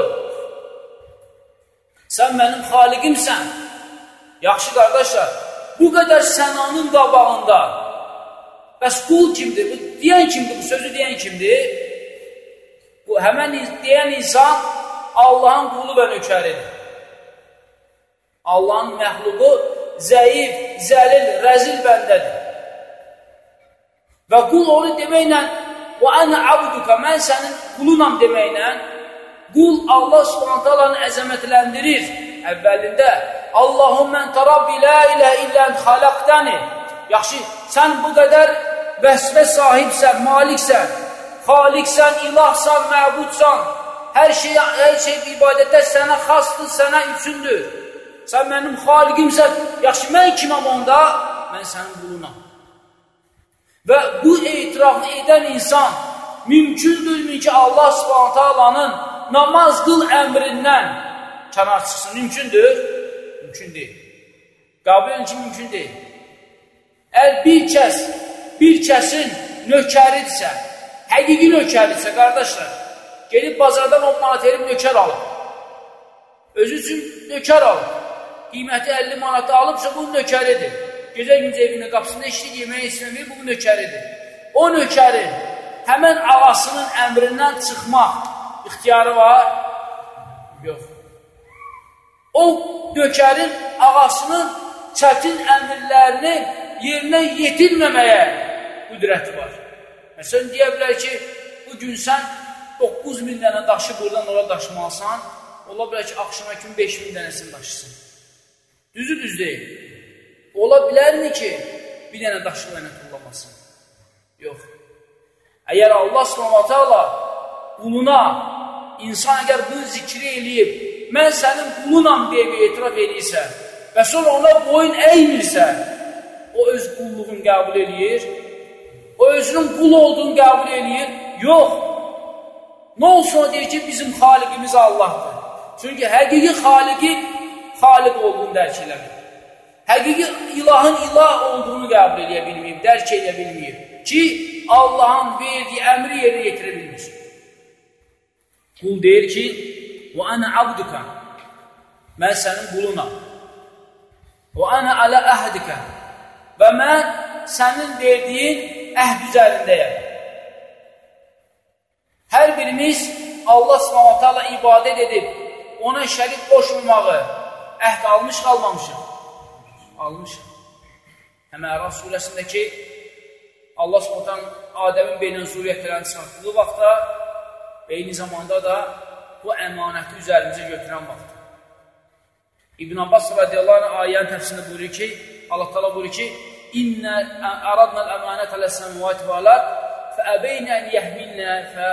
Sən mənim xaliqimsən. Yaxşı qardaşlar, bu qədər sənanın qabağında, bəs qul kimdir? Bu deyən kimdir? Bu sözü deyən kimdir? Bu həmən deyən insan Allahın qulu və nökəridir. Allahın məxluqu zəif, zəlil, rəzil bəndədir. Və qul onu deməklə və ənə abduka, mən sənin qulunam deməklə qul Allah subhanət halanı əzəmətləndirir. Əvvəlində Allahümmə ente Rabbi la iləhə illən xalaqtəni. Yaxşı, sən bu qədər vəsfə sahibsən, maliksən, xaliqsən, ilahsan, məbudsan, hər şey, hər şey ibadətdə sənə xasdır, sənə üçündür. Sən mənim xaliqimsən, yaxşı, mən kiməm onda? Mən sənin qulunam. Və bu etirafı edən insan mümkündürmü ki, Allah subhanət halanın namaz qıl əmrindən kənar çıxsın? Mümkündür? Mümkün deyil. Qəbul edin ki, mümkün deyil. Əgər bir kəs, bir kəsin nökəridirsə, həqiqi nökəridirsə, qardaşlar, gelib bazardan on manat elib nökər alıb. Özü üçün nökər alıb. Qiyməti əlli manatı alıbsa, bu nökəridir. Gecə güncə evinin qapısında işləyir, yeməyə istəmir, bu nökəridir. O nökərin həmən ağasının əmrindən çıxmaq ixtiyarı var? Yox. O nökərin ağasının çətin əmrlərini yerinə yetirməməyə qüdrəti var. Məsələn, deyə bilər ki, bu gün sən doqquz min dənə daşı buradan ora daşımalısan, ola bilər ki, axşama kimi beş min dənəsini daşısın. Düzü düz deyil. Ola bilərmi ki, bir dənə daşı mənə tullamasın? Yox. Əgər Allah subhanət hala quluna, insan əgər bu zikri eləyib, mən sənin qulunam deyə bir etiraf edirsə və sonra ona boyun əymirsə, o öz qulluğunu qəbul eləyir, o özünün qul olduğunu qəbul eləyir. Yox. Nə olsun o deyir ki, bizim xaliqimiz Allahdır. Çünki həqiqi xaliqi xaliq olduğunu dərk eləmir. Həqiqi ilahın ilah olduğunu qəbul eləyə bilməyib, dərk eləyə bilməyib ki, Allahın verdiyi əmri yerinə yetirə bilmir. Qul deyir ki, və ənə abduka, mən sənin qulunam. Və ənə alə əhdikə və mən sənin verdiyin əhd üzərindəyəm. Hər birimiz Allah subhanahu taala ibadət edib, ona şərik qoşulmağı əhd almış qalmamışıq. Almışıq. Həmən Ərəf surəsindəki Allah subhanahu taala Adəmin beynən zuriyyətlərini çıxartdığı vaxtda və eyni zamanda da bu əmanəti üzərimizə götürən vaxtda. İbn Abbas radiyallahu anh ayənin təfsirində buyurur ki, Allah taala buyurur ki, İnnə əradnə əmanət aləs-səmavati vəl-ard fəəbeynə ən yəhmilnə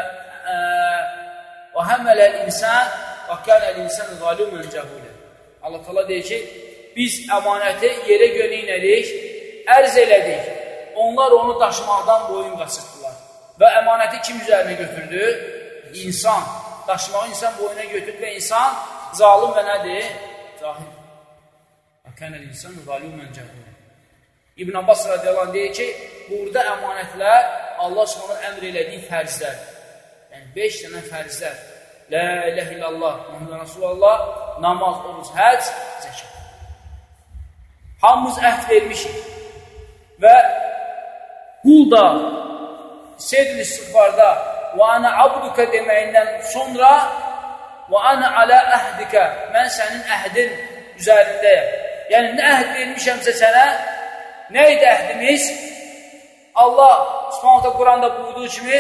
və həməl-əl-insan və kənəl-insan zalümən cəhulə. Allah taala deyir ki, biz əmanəti yerə gönə inədik, ərz elədik. Onlar onu daşımaqdan boyun qaçırtdılar. Və əmanəti kim üzərinə götürdü? İnsan. Daşımağı insan boyuna götürdü və insan zalim və nədir? Cahil. Və kənəl-insan zalümən cəhulə. İbn Abbas radiyallahu anh deyir ki, burada əmanətlər Allah subhanahu əmr elədiyi fərzlər. Yəni, beş dənə fərzlər. La ilahe illallah, Muhammed Rasulullah, namaz, oruc, həc, zəkat. Hamımız əhd vermişik. Və qul da Seyyid-ül İstiğfarda və ana abdukə deməyindən sonra və ana alə əhdikə, mən sənin əhdin üzərindəyəm. Yəni, nə əhd vermişəmsə sənə, nə idi əhdimiz? Allah Subhanahu Quranda buyurduğu kimi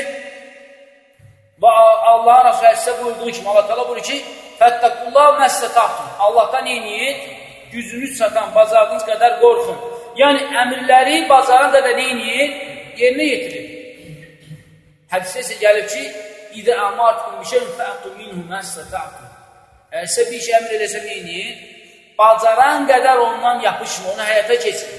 və Allahın Rasulü Əssə buyurduğu kimi Allah təala buyurur ki, fəttəqullah məstətahtum. Allahdan eyniyin, gücünüz çatan, bacardığınız qədər qorxun. Yəni, əmirləri bacaran qədər eyniyin, yerinə yetirir. Hədisdə isə gəlib ki, İdə əmartum bişən fəətum minhu məstətahtum. Əgərsə bir şey əmr eləsəm eyniyin, bacaran qədər ondan yapışma, onu həyata keçirir.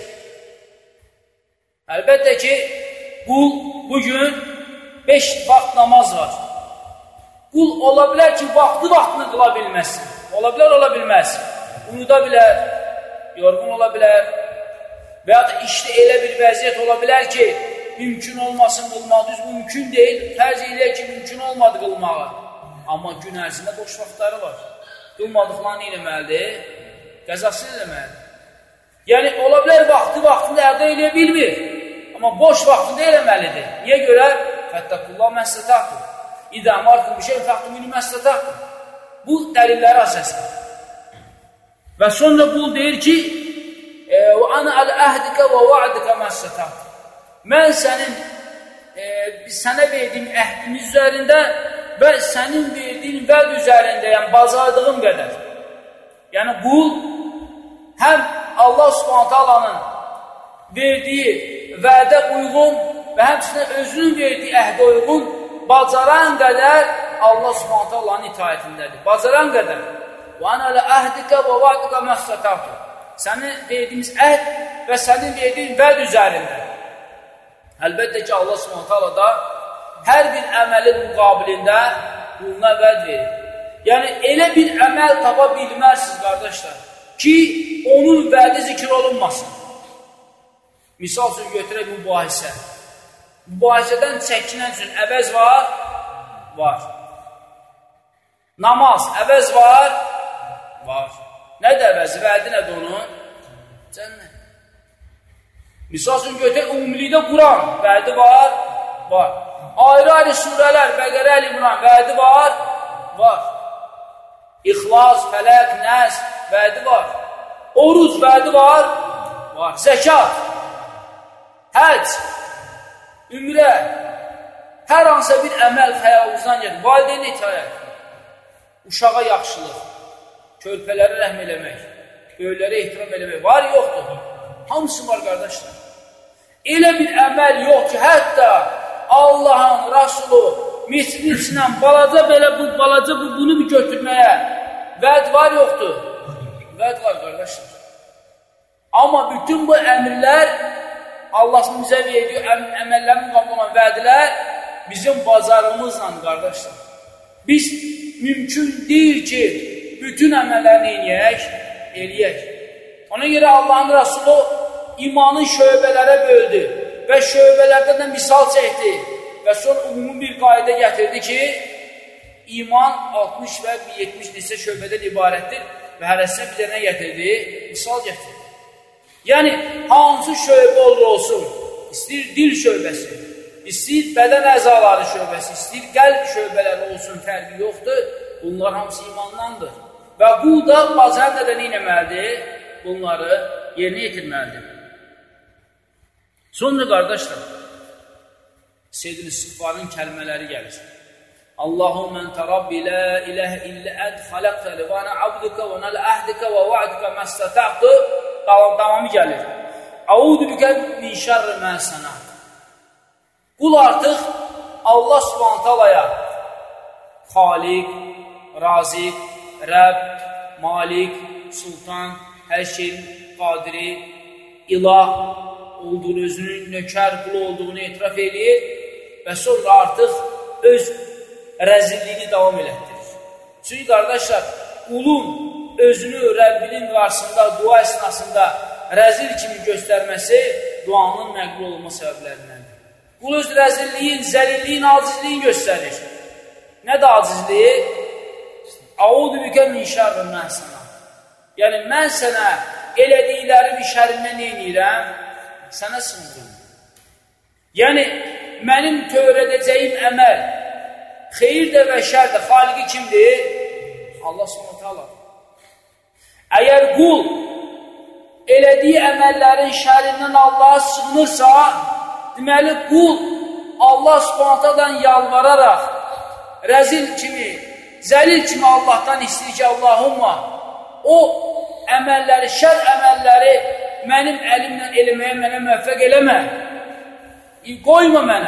Əlbəttə ki, qul bugün beş vaxt namaz var. Qul ola bilər ki, vaxtı-vaxtını qıla bilməsin. Ola bilər, ola bilməz. Unuda bilər, yorğun ola bilər və ya da işdə elə bir vəziyyət ola bilər ki, mümkün olmasın qılmaq, düz mümkün deyil, fərz eləyək ki, mümkün olmadı qılmağa. Amma gün ərzində boş vaxtları var. Qılmadıqlarını eləməlidir, qəzasını eləməlidir. Yəni, ola bilər vaxtı-vaxtında əldə eləyə bilmir. Amma boş vaxtında eləməlidir. Niyə görə? Fəttəqullah məstətahtum. İdə əmartum bişən fəxtum minhu məstətahtum. Bu dəlilləri əsasdır. Və sonra qul deyir ki, və ana əl-əhdikə və va'dikə məstətahtum. Mən sənin, e, sənə verdiyim əhdimiz üzərində və sənin verdiyin vəd üzərindəyəm, bacardığım qədər. Yəni, qul həm Allah Subhanahu taalanın verdiyi vədə uyğun və həmçinin özünün verdiyi əhdə uyğun bacaran qədər Allah Subhanahu taalanın itaətindədir. Bacaran qədər. Və ana lə əhdikə və va'dikə məstətahtum. Sənin verdiyimiz əhd və sənin verdiyin vəd üzərində. Əlbəttə ki, Allah Subhanahu taala da hər bir əməlin müqabilində quluna vəd verir. Yəni, elə bir əməl tapa bilmərsiniz, qardaşlar, ki, onun vədi zikr olunmasın. Misal üçün götürək mübahisə. Mübahisədən çəkinən üçün əvəz var? Var. Namaz, əvəz var? Var. Nədir əvəzi? Vədi nədir onun? Cənnət. Misal üçün götürək ümumilikdə Quran, vədi var? Var. Ayrı-ayrı surələr, Bəqərə, Əl-İmran, vədi var? Var. İxlas, Fələq, Nəs, vədi var. Oruz, vədi var? Var. Zəkat, həc, ümrə, hər hansısa bir əməl xəyalımızdan gəlir. Valideyn itaət, uşağa yaxşılıq, körpələrə rəhm eləmək, böyüklərə ehtiram eləmək var, yoxdur. Hamısı var, qardaşlar. Elə bir əməl yox ki, hətta Allahın, Rasulu, mescidin içindən balaca belə bu, balaca bu, bunu bir götürməyə vəd var, yoxdur. Vəd var, qardaşlar. Amma bütün bu əmirlər, Allah'ın bizə verdiyi əməllərin qaplanan vədilər bizim bacarımızla, qardaşlar. Biz mümkün deyil ki, bütün əməllərini eləyək, eləyək. Ona görə Allah'ın Rasulü imanın şöbələrə böldü və şöbələrdən də misal çəkdi və sonra umumi bir qayda gətirdi ki, iman altmış və yetmiş neçə şöbədən ibarətdir və hərəsinə bizə nə gətirdi? Misal gətirdi. Yəni, hansı şöbə olur olsun, istəyir dil şöbəsi, istəyir bədən əzaları şöbəsi, istəyir qəlb şöbələri olsun, fərqi yoxdur. Bunlar hamısı imandandır. Və qul da bazən də nə etməlidir? Bunları yerinə yetirməlidir. Sonra qardaşlar, Seyyid-i İstiğfarın kəlmələri gəlir. Allahümme ente Rabbi la ilahe illa ent xalaqtani və ana abduka və nəl əhdika və va'dika məstəta'tu. Davamı gəlir. Audu bikə min şərri mə sənət. Qul artıq Allah Subhanahu taalaya Xaliq, Razik, Rəbb, Malik, Sultan, hər şeyin qadiri, ilah olduğunu, özünün nökər qulu olduğunu etiraf edir və sonra artıq öz rəzilliyini davam elətdirir. Çünki qardaşlar, qulun özünü Rəbbinin qarşısında, dua əsnasında rəzil kimi göstərməsi duanın məqbul olma səbəblərindəndir. Qul öz rəzilliyin, zəlilliyin, acizliyin göstərir. Nədir acizliyi? Audu bikə min şərri mə sənət. Yəni, mən sənə elədiklərim şərrindən nə edirəm? Sənə sığınıram. Yəni, mənim törədəcəyim əməl, xeyir də və şər də xaliqi kimdir? Allah Subhanahu taala. Əgər qul elədiyi əməllərin şərindən Allaha sığınırsa, deməli, qul Allah Subhanahu taaladan yalvararaq, rəzil kimi, zəlil kimi Allahdan istəyir ki, Allahumma, o əməlləri, şər əməlləri mənim əlimlə eləməyə mənə müvəffəq eləmə. Qoyma mənə.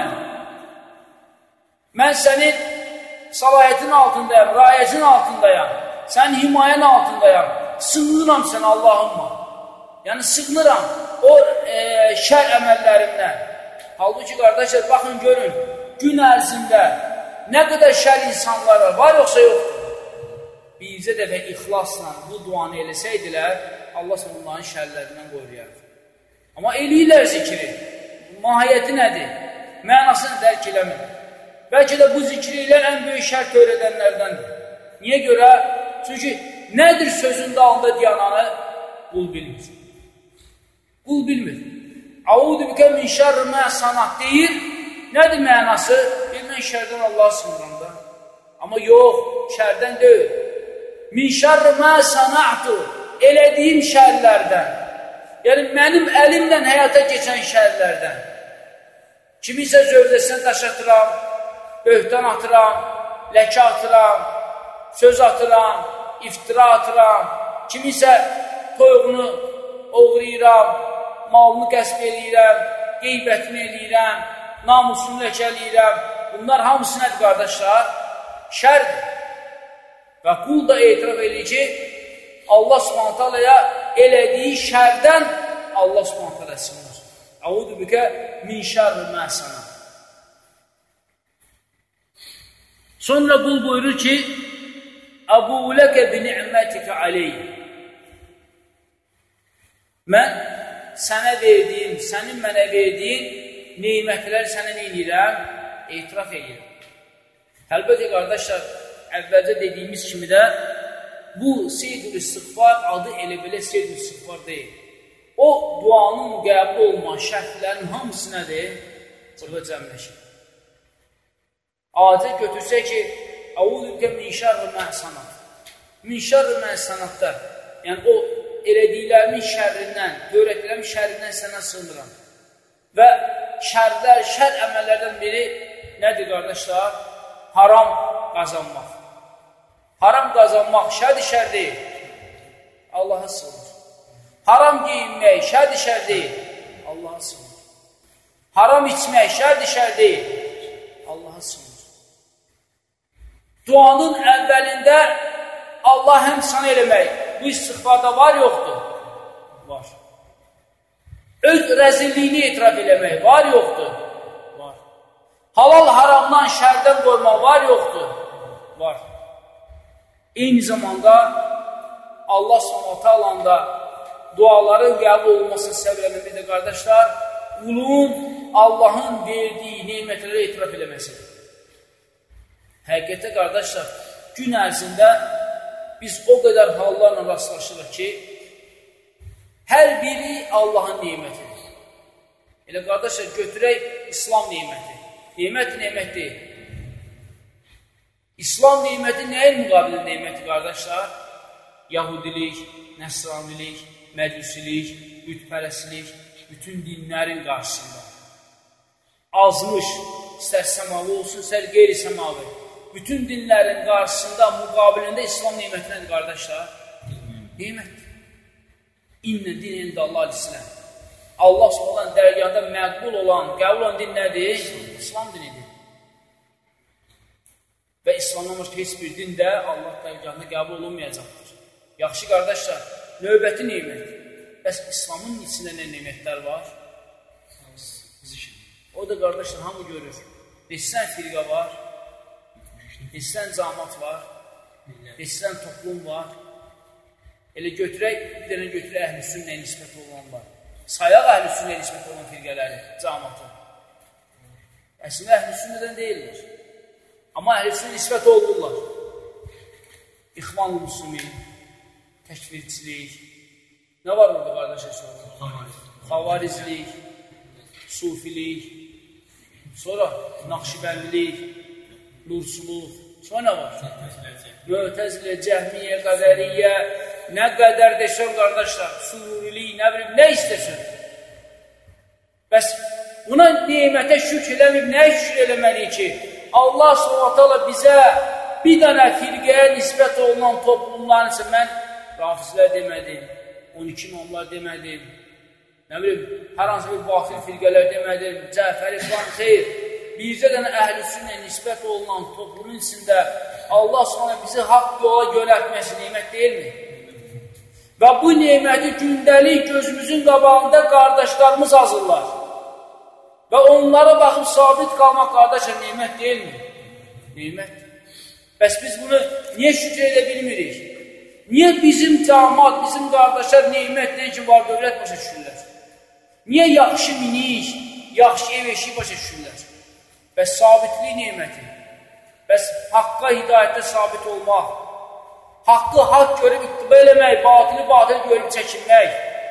Mən sənin salahiyyətin altındayam, rayətin altındayam, sənin himayən altındayam. Sığınıram sənə Allahumma. Yəni, sığınıram o e, şər əməllərindən. Halbuki, qardaşlar, baxın, görün, gün ərzində nə qədər şər insanlar var, yoxsa yoxdur? Bircə dəfə ixlasla bu duanı eləsəydilər, Allah onların şərlərindən qoruyardı. Amma eləyirlər zikri. Mahiyyəti nədir? Mənasını dərk eləmir. Bəlkə də bu zikri ilə ən böyük şər törədənlərdəndir. Niyə görə? Çünki nədir sözün dalında diyananı? Qul bilmir. Qul bilmir. Audu bikə min şərri mə sənət deyir. Nədir mənası? Bilmən şərdən Allah sınırında. Amma yox, şərdən deyil. Min şərri mə sənətü. Elədiyim şərlərdən. Yəni, mənim əlimlə həyata keçən şərlərdən. Kimisə zövdəsindən daş atıram, böhtan atıram, ləkə atıram, söz atıram, iftira atıram, kimisə toyuğunu oğrayıram, malını qəsb eləyirəm, qeybətini eləyirəm, namusunu ləkələyirəm. Bunlar hamısı nədir, qardaşlar? Şərdir. Və qul da etiraf eləyir ki, Allah Subhanahu taalaya elədiyi şərdən Allah Subhanahu taala sığınır. Audu bikə min şərri mə sənət. Sonra qul buyurur ki, Əbu ləkə bi ni'mətikə aleyh. Mən sənə verdiyim, sənin mənə verdiyin neymətləri sənə nə edirəm? Etiraf edirəm. Əlbəttə, qardaşlar, əvvəlcə dediyimiz kimi də bu Seyyid-ül İstiğfar adı elə belə Seyyid-ül İstiğfar deyil. O, duanın qəbul olma şərtlərin hamısı nədir? Burada cəmləşir. Acə götürsək ki, Əvudükə min şərri mə sənət. Min şərri mə sənətdə, yəni o elədiklərimin şərrindən, törətlərim şərrindən sənə sığınıram. Və şərlər, şər əməllərdən biri nədir, qardaşlar? Haram qazanmaq. Haram qazanmaq şər-i şər deyil. Allaha sığınır. Haram geyinmək şər-i şər deyil. Allaha sığınır. Haram içmək şər-i şər deyil. Allaha sığınır. Duanın əvvəlində Allah həmsana eləmək. Bu istiğfarda var, yoxdur? Var. Öz rəzilliyini etiraf eləmək var, yoxdur? Var. Halal haramdan, şərdən qoymaq var, yoxdur? Var. Eyni zamanda Allah Subhanahu taala'nda duaların qəbul olmasının səbəblərindən biri də, qardaşlar, qulun Allahın verdiyi nemətləri etiraf eləməsidir. Həqiqətə, qardaşlar, gün ərzində biz o qədər hallarla rastlaşırıq ki, Hər biri Allahın neymətidir. Elə qardaşlar, götürək İslam neyməti. Neymət neymət deyil. İslam neyməti nəyin müqabilir neyməti qardaşlar? Yahudilik, Nəsranilik, Məcusilik, bütpərəslik, bütün dinlərin qarşısında. Azmış, istər səmavi olsun, istər qeyri-səmavi. Bütün dinlərin qarşısında, müqabilində İslam neyməti nədir qardaşlar? Neymətdir. İnnə din ində Allah əleyhisələm. Allah Subhanahu dərgahında məqbul olan, qəbul olan din nədir? İslam dinidir. Və İslamdan başqa heç bir din də Allah dərgahında qəbul olunmayacaqdır. Yaxşı qardaşlar, növbəti neymət. Bəs İslamın içində nə neymətlər var? O da qardaşlar hamı görür. Neçsən firqə var, neçsən cəmaət var, neçsən toplum var. Elə götürək, bir dənə götürək əhl-i sünnəyə nisbət olan var. Sayaq əhl-i sünnəyə nisbət olan firqələri, cəmaatı. Əslində əhl-i sünnədən deyirlər. Amma əhl-i sünnəyə nisbət olurlar. İxvan-ı Müslümin, təkvirçilik. Nə var orada qardaşlar sonra? Xavarizlik, sufilik, sonra Naxşibəndilik, Nursuluq. Sonra nə var? Mötəzilə, Cəhmiyyə, Qədəriyyə, nə qədər deşər qardaşlar, sururilik, nə bilim, nə istəsin. Bəs buna neymətə şükür eləməyib, nə şükür eləməliyik ki, Allah subhanahu taala bizə bir dənə firqəyə nisbət olunan toplumların isə mən rafizlər demədim, on iki imamlar demədim, nə bilim, hər hansı bir batil firqələr demədim, Cəfəri falan, xeyr. Bircə dənə əhl-i sünnəyə nisbət olunan toplumun içində Allah sonra bizi haqq yola yönəltməsi neymət deyilmi? Və bu neyməti gündəlik gözümüzün qabağında qardaşlarımız hazırlar. Və onlara baxıb sabit qalmaq qardaşlar neymət deyilmi? Neymət. Bəs biz bunu niyə şükür edə bilmirik? Niyə bizim cəmaat, bizim qardaşlar neymət nə ki var dövlət başa düşürlər? Niyə yaxşı minik, yaxşı ev eşik başa düşürlər? Bəs sabitlik neyməti? Bəs haqqa hidayətdə sabit olmaq, haqqı haqq görüb iqtiba eləmək, batili batil görüb çəkinmək.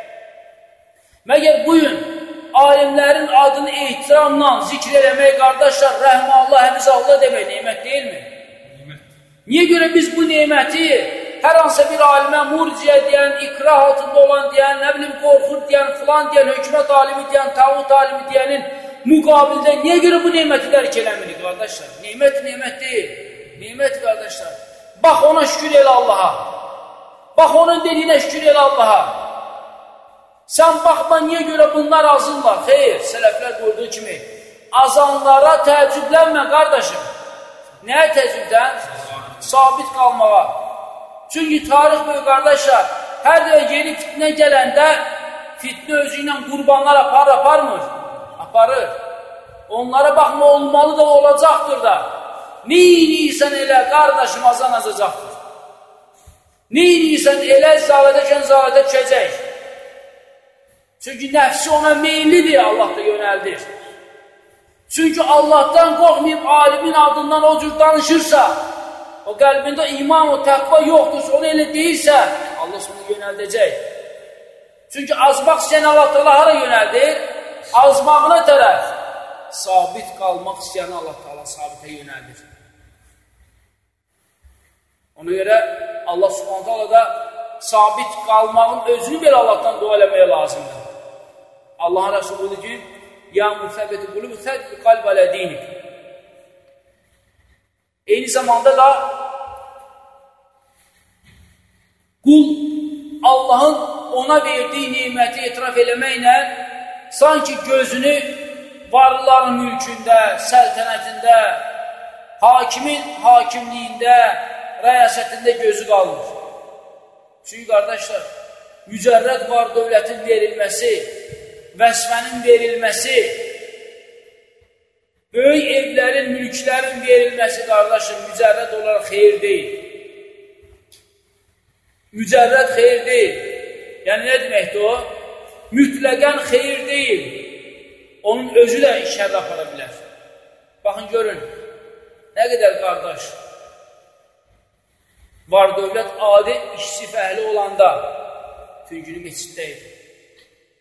Məgər bugün alimlərin adını ehtiramla zikr eləmək, qardaşlar, rəhməllah, həmizəllah demək neymət deyilmi? Niyə görə biz bu neyməti hər hansı bir alimə murciyə deyən, ikrah altında olan deyən, nə bilim, qorxur deyən, filan deyən, hökumət alimi deyən, tağut alimi deyənin müqabildə niyə görə bu neyməti dərk eləmirik, qardaşlar? Neymət, neymət deyil. Neymət, qardaşlar. Bax, ona şükür elə Allaha. Bax, onun dediyinə şükür elə Allaha. Sən baxma, niyə görə bunlar azınlar? Xeyr, sələflər qoyduğu kimi. Azanlara təəccüblənmə, qardaşım. Nəyə təəccüblən? Sabit qalmağa. Çünki tarix boyu, qardaşlar, hər dəfə yeni fitnə gələndə fitnə özü ilə qurbanlar apar, aparmır. Aparır. Onlara baxma, olmalı da olacaqdır da. Neyniysən elə, qardaşım azan azacaqdır. Neyniysən elə, zavədəkən zavēdə düşəcək. Çünki nəfsi ona meyillidir, Allah da yönəldir. Çünki Allahdan qorxmayıb, alimin adından o cür danışırsa, o qəlbində iman, o təqva yoxdur, onu elə deyirsə, Allah onu yönəldəcək. Çünki azmaq istəyən Allah da hara yönəldir? Azmağına tərəf sabit qalmaq istəyən Allah Teala sabitə yönəldir. Ona görə Allah Subhanahu taala da sabit qalmağın özünü belə Allahdan dua eləməyə lazımdır. Allahın Rəsulü dedi ki, ya müsəbbiti qulubu səbbit qalb alə dinik. Eyni zamanda da qul Allahın ona verdiyi neməti etiraf eləməklə sanki gözünü varlıların mülkündə, səltənətində, hakimin hakimliyində, rəyasətində gözü qalmır. Çünki qardaşlar, mücərrəd var dövlətin verilməsi, vəzifənin verilməsi, böyük evlərin, mülklərin verilməsi, qardaşım, mücərrəd olaraq xeyir deyil. Mücərrəd xeyir deyil. Yəni, nə deməkdir o? Mütləqən xeyir deyil. Onun özü də şərr apara bilər. Baxın, görün, nə qədər qardaş var dövlət adi işçi fəhli olanda tüngünü meçiddə idi.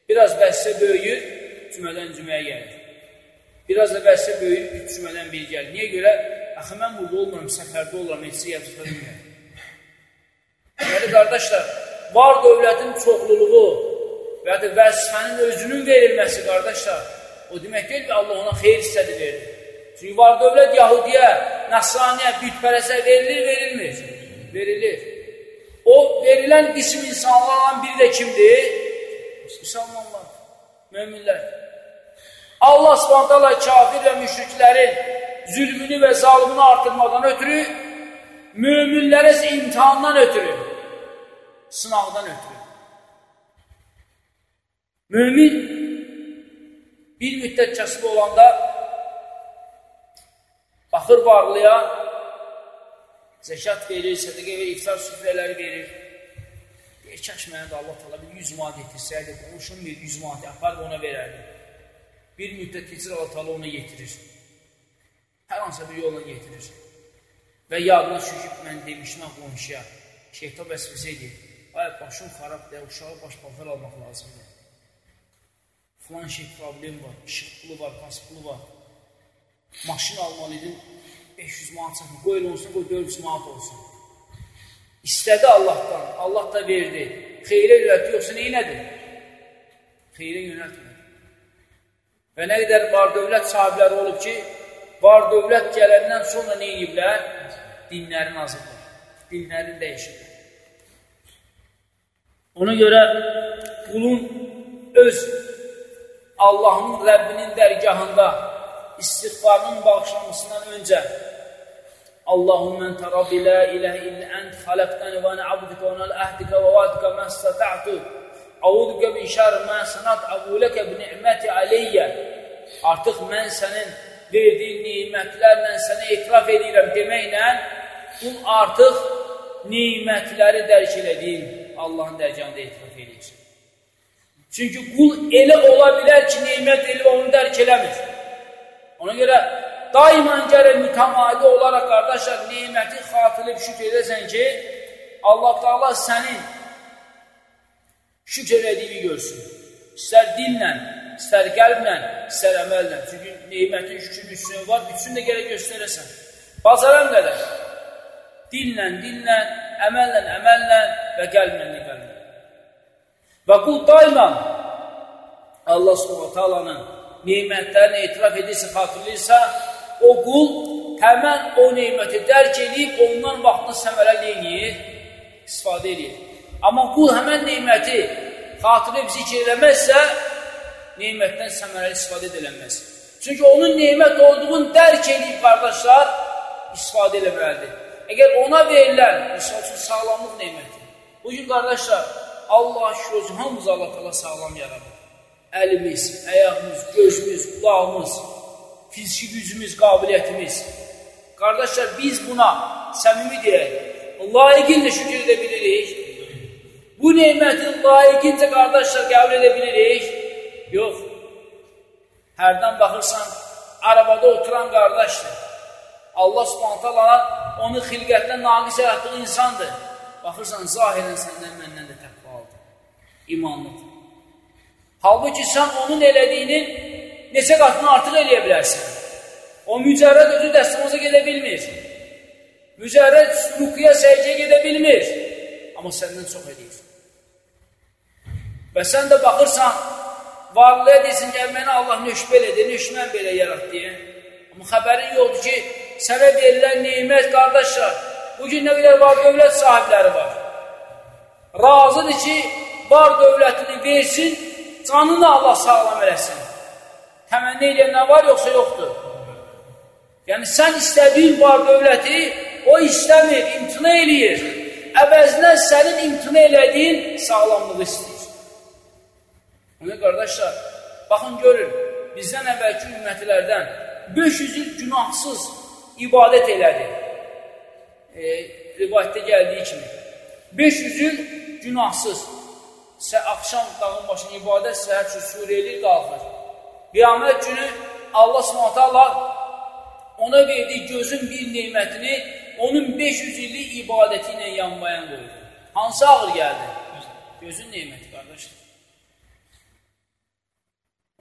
Biraz vəzifə böyüyür, cümədən cüməyə gəlir. Biraz da vəzifə böyüyür, üç cümədən biri gəlir. Niyə görə? Axı, mən burada olmuram, səfərdə oluram, heç yazıqda bilmirəm. Deməli, qardaşlar, var dövlətin çoxluluğu və ya da vəzifənin özünün verilməsi, qardaşlar, o demək deyil ki, Allah ona xeyir hissədi verir. Çünki var dövlət Yahudiyə, Nasraniyə, bütpərəsə verilir, verilmir. Verilir. O verilən qism insanlardan biri də kimdir? Müsəlmanlar, möminlər. Allah Subhanahu taala kafir və müşriklərin zülmünü və zalımını artırmadan ötürü, möminlərə imtihandan ötürü, sınavdan ötürü. Mömin bir müddət kasıb olanda baxır varlıya, zəkat verir, sədəqə verir, iftar süfrələri verir. Deyir, kaş mənə də Allah təala bir yüz manat yetirsəydi, qonşum bir yüz manat yapar ona verərdi. Bir müddət keçir, Allah təala ona yetirir. Hər hansısa bir yolla yetirir. Və yadına düşür, mən demişdim qonşuya, şeytan vəsvəsəydi, ay başım xarabdır, uşağı baş paltar almaq lazımdır. Filan şey problem var, işıq pulu var, pas pulu var. Maşın almalıydın, beş yüz manat çatma, qoy el olsun, qoy dörd yüz manat olsun. İstədi Allahdan, Allah da verdi. Xeyrə yönəltdi, yoxsa neynədir? Xeyrə yönəltmədi. Və nə qədər var dövlət sahibləri olub ki, var dövlət gələndən sonra nə ediblər? Dinlərin azıdır, dinlərin dəyişir. Ona görə qulun öz Allahın, Rəbbinin dərgahında istiğfarının bağışlanmasından öncə Allahümme ente Rabbi la ilahe illa ent xalaqtani və ənə abdika və ənə əhdika və vədika mən stata'tu Audüqə bin şər mən sanat abuləkə bin ni'məti aleyyə. Artıq mən sənin verdiyin nimətlərlə sənə etiraf edirəm deməklə qul artıq nimətləri dərk elədiyim Allahın dərgahında etiraf edir. Çünki qul elə ola bilər ki, nimət elib onu dərk eləmir. Ona görə daima gərək mütəmadi olaraq, qardaşlar, niməti xatırlayıb şükür edəsən ki, Allah Teala sənin şükür ediyini görsün. İstər dinlə, istər qəlblə, istər əməllə. Çünki nimətin şükür üstünü var, üçün də gərək göstərəsən. Bacaran qədər. Dinlə, dinlə, əməllə, əməllə və qəlblə, qəlblə. Və qul daima Allah Subhanahu Taala'nın nimətlərini etiraf edirsə, xatırlayırsa, o qul həmən o niməti dərk edib, ondan vaxtını səmərəli eləyir, istifadə edir. Amma qul həmən niməti xatırlayıb zikr eləməzsə, nimətdən səmərəli istifadə edilənməz. Çünki onun nimət olduğunu dərk edib, qardaşlar, istifadə eləməlidir. Əgər ona verilən, misal üçün, sağlamlıq niməti. Bugün, qardaşlar, Allah şükür, hamımız Allah Teala sağlam yaradır. Əlimiz, əyağımız, gözümüz, qulağımız, fiziki gücümüz, qabiliyyətimiz. Qardaşlar, biz buna səmimi deyək, layiqincə şükür edə bilirik. Bu neyməti layiqincə, qardaşlar, qəbul edə bilirik. Yox. Hərdən baxırsan, arabada oturan qardaşdır. Allah Subhanahu Taala onu xilqətdən naqis yaratdığı insandır. Baxırsan, zahirən səndən, məndən də təqvalıdır, imanlıdır. Halbuki sən onun elədiyinin neçə qatını artıq eləyə bilərsən. O mücərrəd özü dəstəmaza gedə bilmir. Mücərrəd rukiyə səcdəyə gedə bilmir. Amma səndən çox edir. Və sən də baxırsan, varlıya desin ki, mənə Allah nöş belədir, nöş mən belə yarat deyə. Amma xəbərin yoxdur ki, sənə verilən nimət, qardaşlar, bugün nə qədər var dövlət sahibləri var. Razıdır ki, var dövlətini versin, canını Allah sağlam eləsin. Təmənni eləyən nə var, yoxsa yoxdur? Yəni, sən istədiyin var dövləti, o istəmir, imtina eləyir. Əvəzinə sənin imtina elədiyin sağlamlığı istəyir. Ona qardaşlar, baxın görün, bizdən əvvəlki ümmətlərdən beş yüz il günahsız ibadət elədi. E, rivayətdə gəldiyi kimi. beş yüz il günahsız. Sə axşam dağın başına ibadət, səhər üçün surə eləyir, qalxır. Qiyamət günü Allah Subhanahu Taala ona verdiyi gözün bir nemətini onun beş yüz illik ibadəti ilə yanmayan qoydu. Hansı ağır gəldi? Gözün neməti, qardaşlar.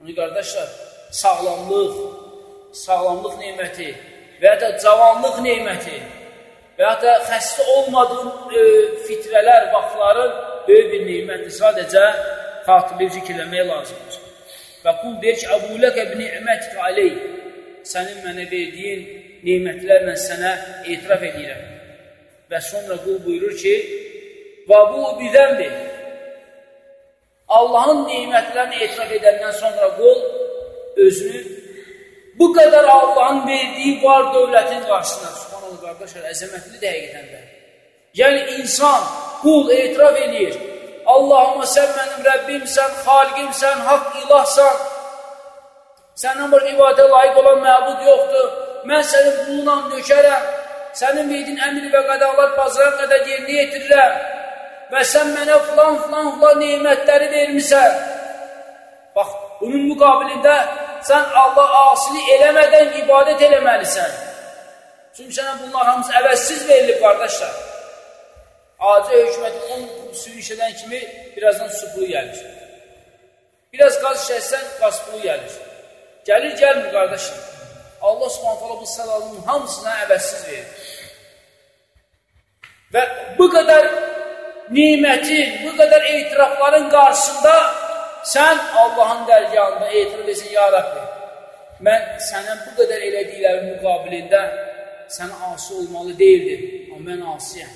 Onu qardaşlar, sağlamlıq, sağlamlıq neyməti və ya da cavanlıq neyməti və ya da xəstə olmadığın e, fitrələr, vaxtların böyük bir neymətdir. Sadəcə xatırlayıb zikirləmək lazımdır. Və qul deyir ki, Əbu ləkə bini'mətik aleyh, sənin mənə verdiyin neymətlərlə sənə etiraf edirəm. Və sonra qul buyurur ki, və bu bidəndir. Allahın neymətlərini etiraf edəndən sonra qul özünü bu qədər Allahın verdiyi var dövlətin qarşısına, subhanallah qardaşlar, əzəmətlidir həqiqətən də. Yəni insan, qul etiraf edir. Allahümə sən mənim Rəbbimsən, xaliqimsən, haqq ilahsan. Səndən başqa ibadətə layiq olan məbud yoxdur. Mən sənin qulunam, nökərəm. Sənin verdiyin əmr və qədərlər bazaran qədər yerinə yetirirəm. Və sən mənə filan, filan, filan neymətləri vermirsən. Bax, bunun müqabilində sən Allah asili eləmədən ibadət eləməlisən. Çünki sənə bunlar hamısı əvəzsiz verilib, qardaşlar. Acı hökuməti on suyu işlədən kimi birazdan su pulu gəlir. Biraz qaz işlətsən, qaz pulu gəlir. Gəlir, gəlmir, qardaşlar. Allah subhanətələ bu səlalının hamısına əvəzsiz verir. Və bu qədər nimətin, bu qədər etirafların qarşısında sən Allahın dərgahında etiraf etsin, ya Rabbi, mən sənə bu qədər elədiklərin müqabilində sənə asi olmalı deyildim, amma mən asiyəm.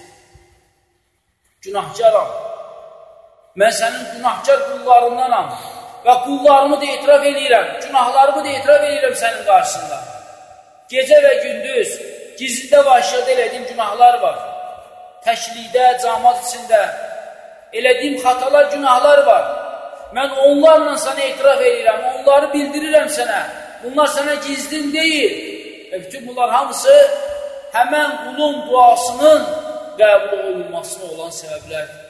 Günahkaram. Mən sənin günahkar qullarındanam və qullarımı da etiraf edirəm, günahlarımı da etiraf edirəm sənin qarşısında. Gecə və gündüz, gizlidə və aşağıda elədiyim günahlar var. Təklikdə, cəmaət içində elədiyim xatalar, günahlar var. Mən onlarla sənə etiraf edirəm, onları bildirirəm sənə. Bunlar sənə gizlin deyil. Və bütün bunlar hamısı həmən qulun duasının qəbul olunmasına olan səbəblərdir.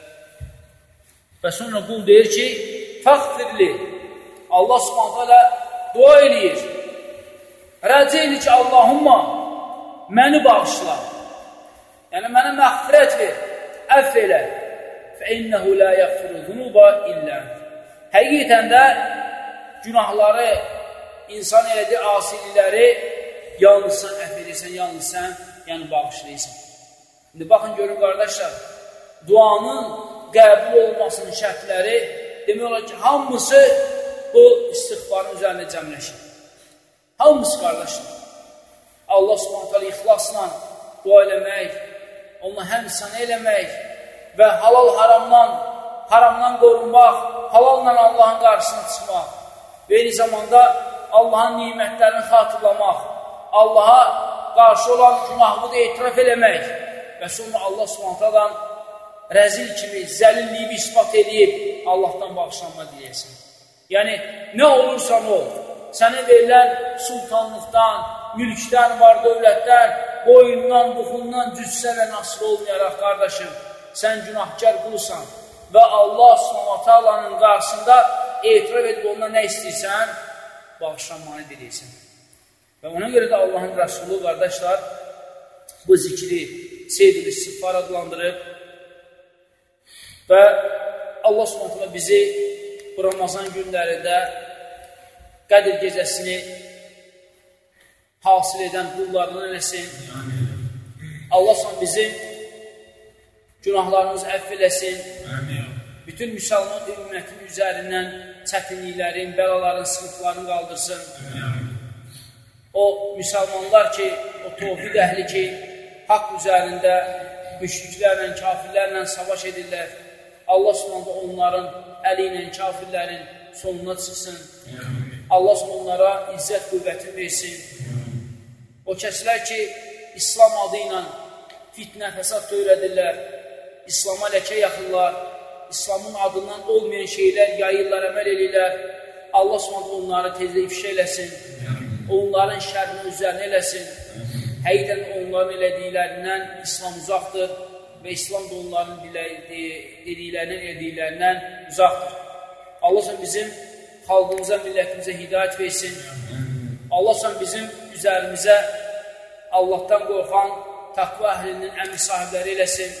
Və sonra qul deyir ki, fəxfirli, Allah subhanətə alə dua eləyir. Rəcə eləyir ki, Allahumma, məni bağışla. Yəni, mənə məğfirət ver, əff elə. Fəinnəhu lə yəğfiru zunuba illə. Həqiqətən də günahları, insan elədiyi asililəri yalnız sən əff edirsən, yalnız sən, yəni bağışlayırsan. İndi baxın, görün qardaşlar, duanın qəbul olmasının şərtləri demək olar ki, hamısı bu istiğfarın üzərində cəmləşir. Hamısı qardaşlar. Allah subhanətələ ixlasla dua eləmək, onunla həmsana eləmək və halal haramdan, haramdan qorunmaq, halalla Allahın qarşısına çıxmaq və eyni zamanda Allahın nimətlərini xatırlamaq, Allaha qarşı olan günahını da etiraf eləmək və sonra Allah subhanətələ rəzil kimi, zəlilliyi ispat edib Allahdan bağışlanma diləyəsən. Yəni, nə olursan ol, sənə verilən sultanlıqdan, mülkdən, var dövlətdən, boyundan, buxundan cüssə və nasır olmayaraq, qardaşım, sən günahkar qulsan və Allah subhanətə alanın qarşısında etiraf edib ondan nə istəyirsən, bağışlanmanı diləyəsən. Və ona görə də Allahın Rəsulü, qardaşlar, bu zikri Seyyid-ül İstiğfar adlandırıb və Allah subhanətə bizi bu Ramazan günlərində Qədir gecəsini hasil edən qullarından eləsin. Allah subhanətə bizim günahlarımızı əff eləsin. Bütün müsəlman ümmətin üzərindən çətinliklərin, bəlaların, sıxıntılarını qaldırsın. O müsəlmanlar ki, o tövhid əhli ki, haqq üzərində müşriklərlə, kafirlərlə savaş edirlər. Allah subhanətə onların əli ilə kafirlərin sonuna çıxsın. Allah subhanətə onlara izzət qüvvəti versin. O kəslər ki, İslam adı ilə fitnə, fəsad törədirlər, İslama ləkə yaxırlar, İslamın adından olmayan şeylər yayırlar, əməl edirlər. Allah subhanətə onları tezlə ifşa eləsin, onların şərrini üzərinə eləsin. Həqiqətən onların elədiklərindən İslam uzaqdır və İslam da onların dediklərindən, ediklərindən uzaqdır. Allah subhanətə bizim xalqımıza, millətimizə hidayət versin. Allah subhanətə bizim üzərimizə Allahdan qorxan, təqva əhlinin əmri sahibləri eləsin.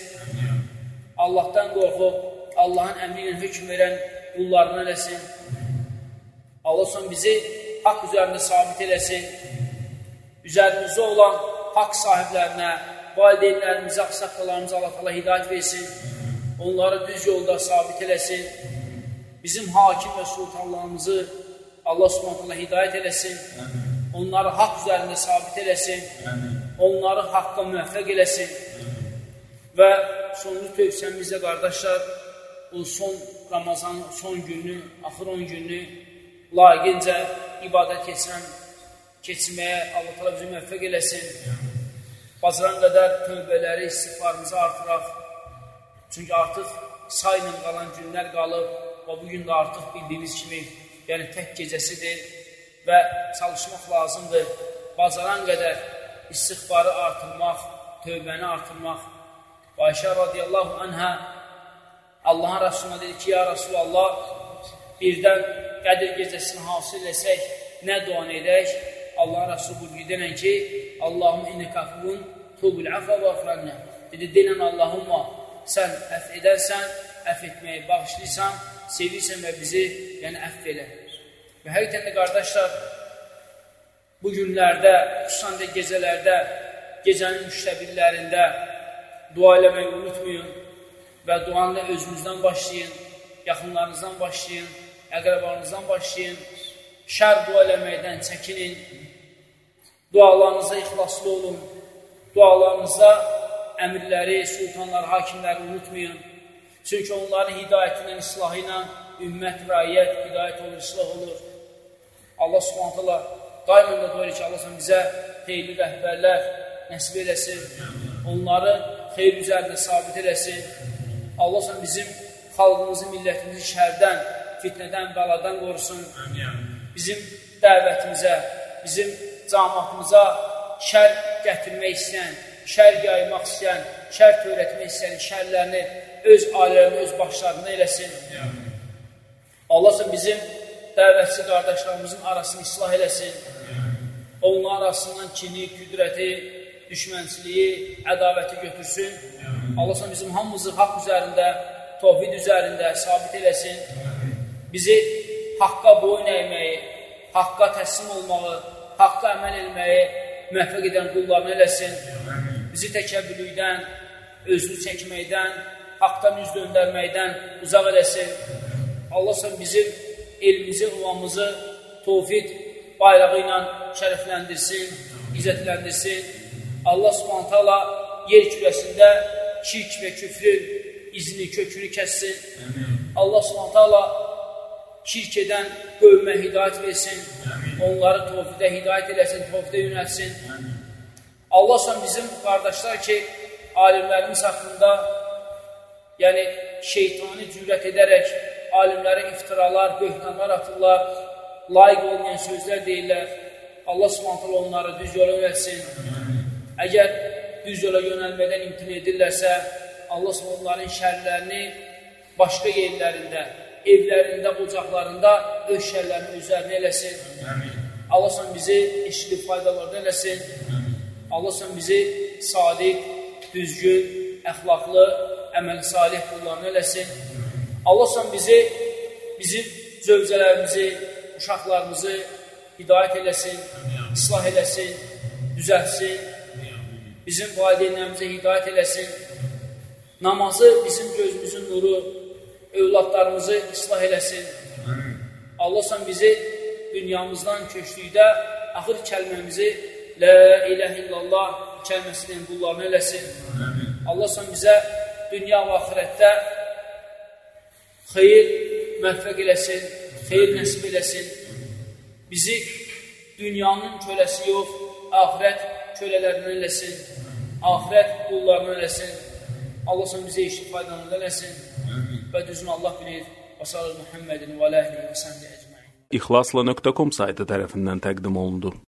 Allahdan qorxub, Allahın əmri ilə hökm verən qullarını eləsin. Allah son bizi haqq üzərində sabit eləsin. Üzərimizdə olan haqq sahiblərinə, valideynlərimizə, axsaqlarımıza Allah Allah hidayət versin. Onları düz yolda sabit eləsin. Bizim hakim və sultanlarımızı Allah subhanallah hidayət eləsin. Onları haqq üzərində sabit eləsin. Onları haqqa müvəffəq eləsin. Və sonuncu tövsiyəmizdə qardaşlar, o son Ramazan, son günü, axır on günü layiqincə ibadət keçən, keçməyə Allah təala bizi müvəffəq eləsin. Bacaran qədər tövbələri, istiğfarımızı artıraq. Çünki artıq sayla qalan günlər qalıb və bugün də artıq bildiyimiz kimi, yəni tək gecəsidir və çalışmaq lazımdır. Bacaran qədər istiğfarı artırmaq, tövbəni artırmaq. Və Ayşə radiyallahu anhə Allahın Rasuluna dedi ki, ya Rasulallah, birdən Qədir gecəsini hasil etsək, nə duanı edək? Allahın Rasulü buyuruyor denən ki, Allahum innəkə əfvun tubul əfə və əfrənnə. Dedi, denən Allahumma, sən əff edərsən, əff etməyi bağışlıysan, sevirsən və bizi, yəni əff elə. Və həqiqətən də qardaşlar, bu günlərdə, xüsusən də gecələrdə, gecənin müştəbillərində dua eləməyi unutmayın və duanı özünüzdən başlayın, yaxınlarınızdan başlayın, əqrəbalarınızdan başlayın, şər dua eləməkdən çəkinin, dualarınıza ixlaslı olun, dualarınızda əmirləri, sultanları, hakimləri unutmayın. Çünki onların hidayətindən, islahı ilə ümmət, rəiyyət, hidayət olur, islah olur. Allah subhanət Allah daimən də duyur ki, Allah bizə xeyirli rəhbərlər nəsib eləsin, onları xeyir üzərində sabit eləsin. Allah bizim xalqımızı, millətimizi şərdən, fitnədən, bəladan qorusun. Bizim dəvətimizə, bizim cəmaatımıza şər gətirmək istəyən, şər yaymaq istəyən, şər törətmək istəyən şərlərini öz ailələrində, öz başlarında eləsin. Allah bizim dəvətçi qardaşlarımızın arasını islah eləsin. Onların arasından kini, qüdrəti, düşmənçiliyi, ədavəti götürsün. Allah bizim hamımızı haqq üzərində, tövhid üzərində sabit eləsin. Bizi haqqa boyun əyməyi, haqqa təslim olmağı, haqqa əməl etməyi müvəffəq edən qullarını eləsin. Bizi təkəbbürlükdən, özünü çəkməkdən, haqdan üz döndərməkdən uzaq eləsin. Allah bizim elimizi, uvamızı tövhid bayrağı ilə şərəfləndirsin, izzətləndirsin. Allah subhanət hala yer kürəsində şirk və küfrün izini, kökünü kəssin. Allah subhanət hala şirk edən qövmə hidayət versin. Onları tövhidə hidayət eləsin, tövhidə yönəlsin. Allah bizim qardaşlar ki, alimlərimiz haqqında yəni şeytani cürət edərək alimlərə iftiralar, böhtanlar atırlar, layiq olmayan sözlər deyirlər. Allah subhanət hala onları düz yola yönəlsin. Əgər düz yola yönəlmədən imtina edirlərsə, Allah onların şərlərini başqa yerlərində, evlərində, ocaqlarında öz şərlərini üzərinə eləsin. Allah bizi eşidib faydalarını eləsin. Allah bizi sadiq, düzgün, əxlaqlı, əməl salih qullarını eləsin. Allah bizi, bizim zövcələrimizi, uşaqlarımızı hidayət eləsin, islah eləsin, düzəlsin. Bizim valideynlərimizə hidayət eləsin. Namazı bizim gözümüzün nuru, övladlarımızı islah eləsin. Allah bizi dünyamızdan köçdükdə axır kəlməmizi La ilahe illallah kəlməsinin qullarını eləsin. Allah bizə dünya və axirətdə xeyir müvəffəq eləsin, xeyir nəsib eləsin. Bizi dünyanın köləsi yox, axirət kölələrindən eləsin, axirət qullarından eləsin. Allah bizə işi faydalanır eləsin və düzünü Allah bilir. Və sallallahu Muhammedin və aleyhi və səhbihi ecmaîn.
İxlasla nöqtə com saytı tərəfindən təqdim olundu.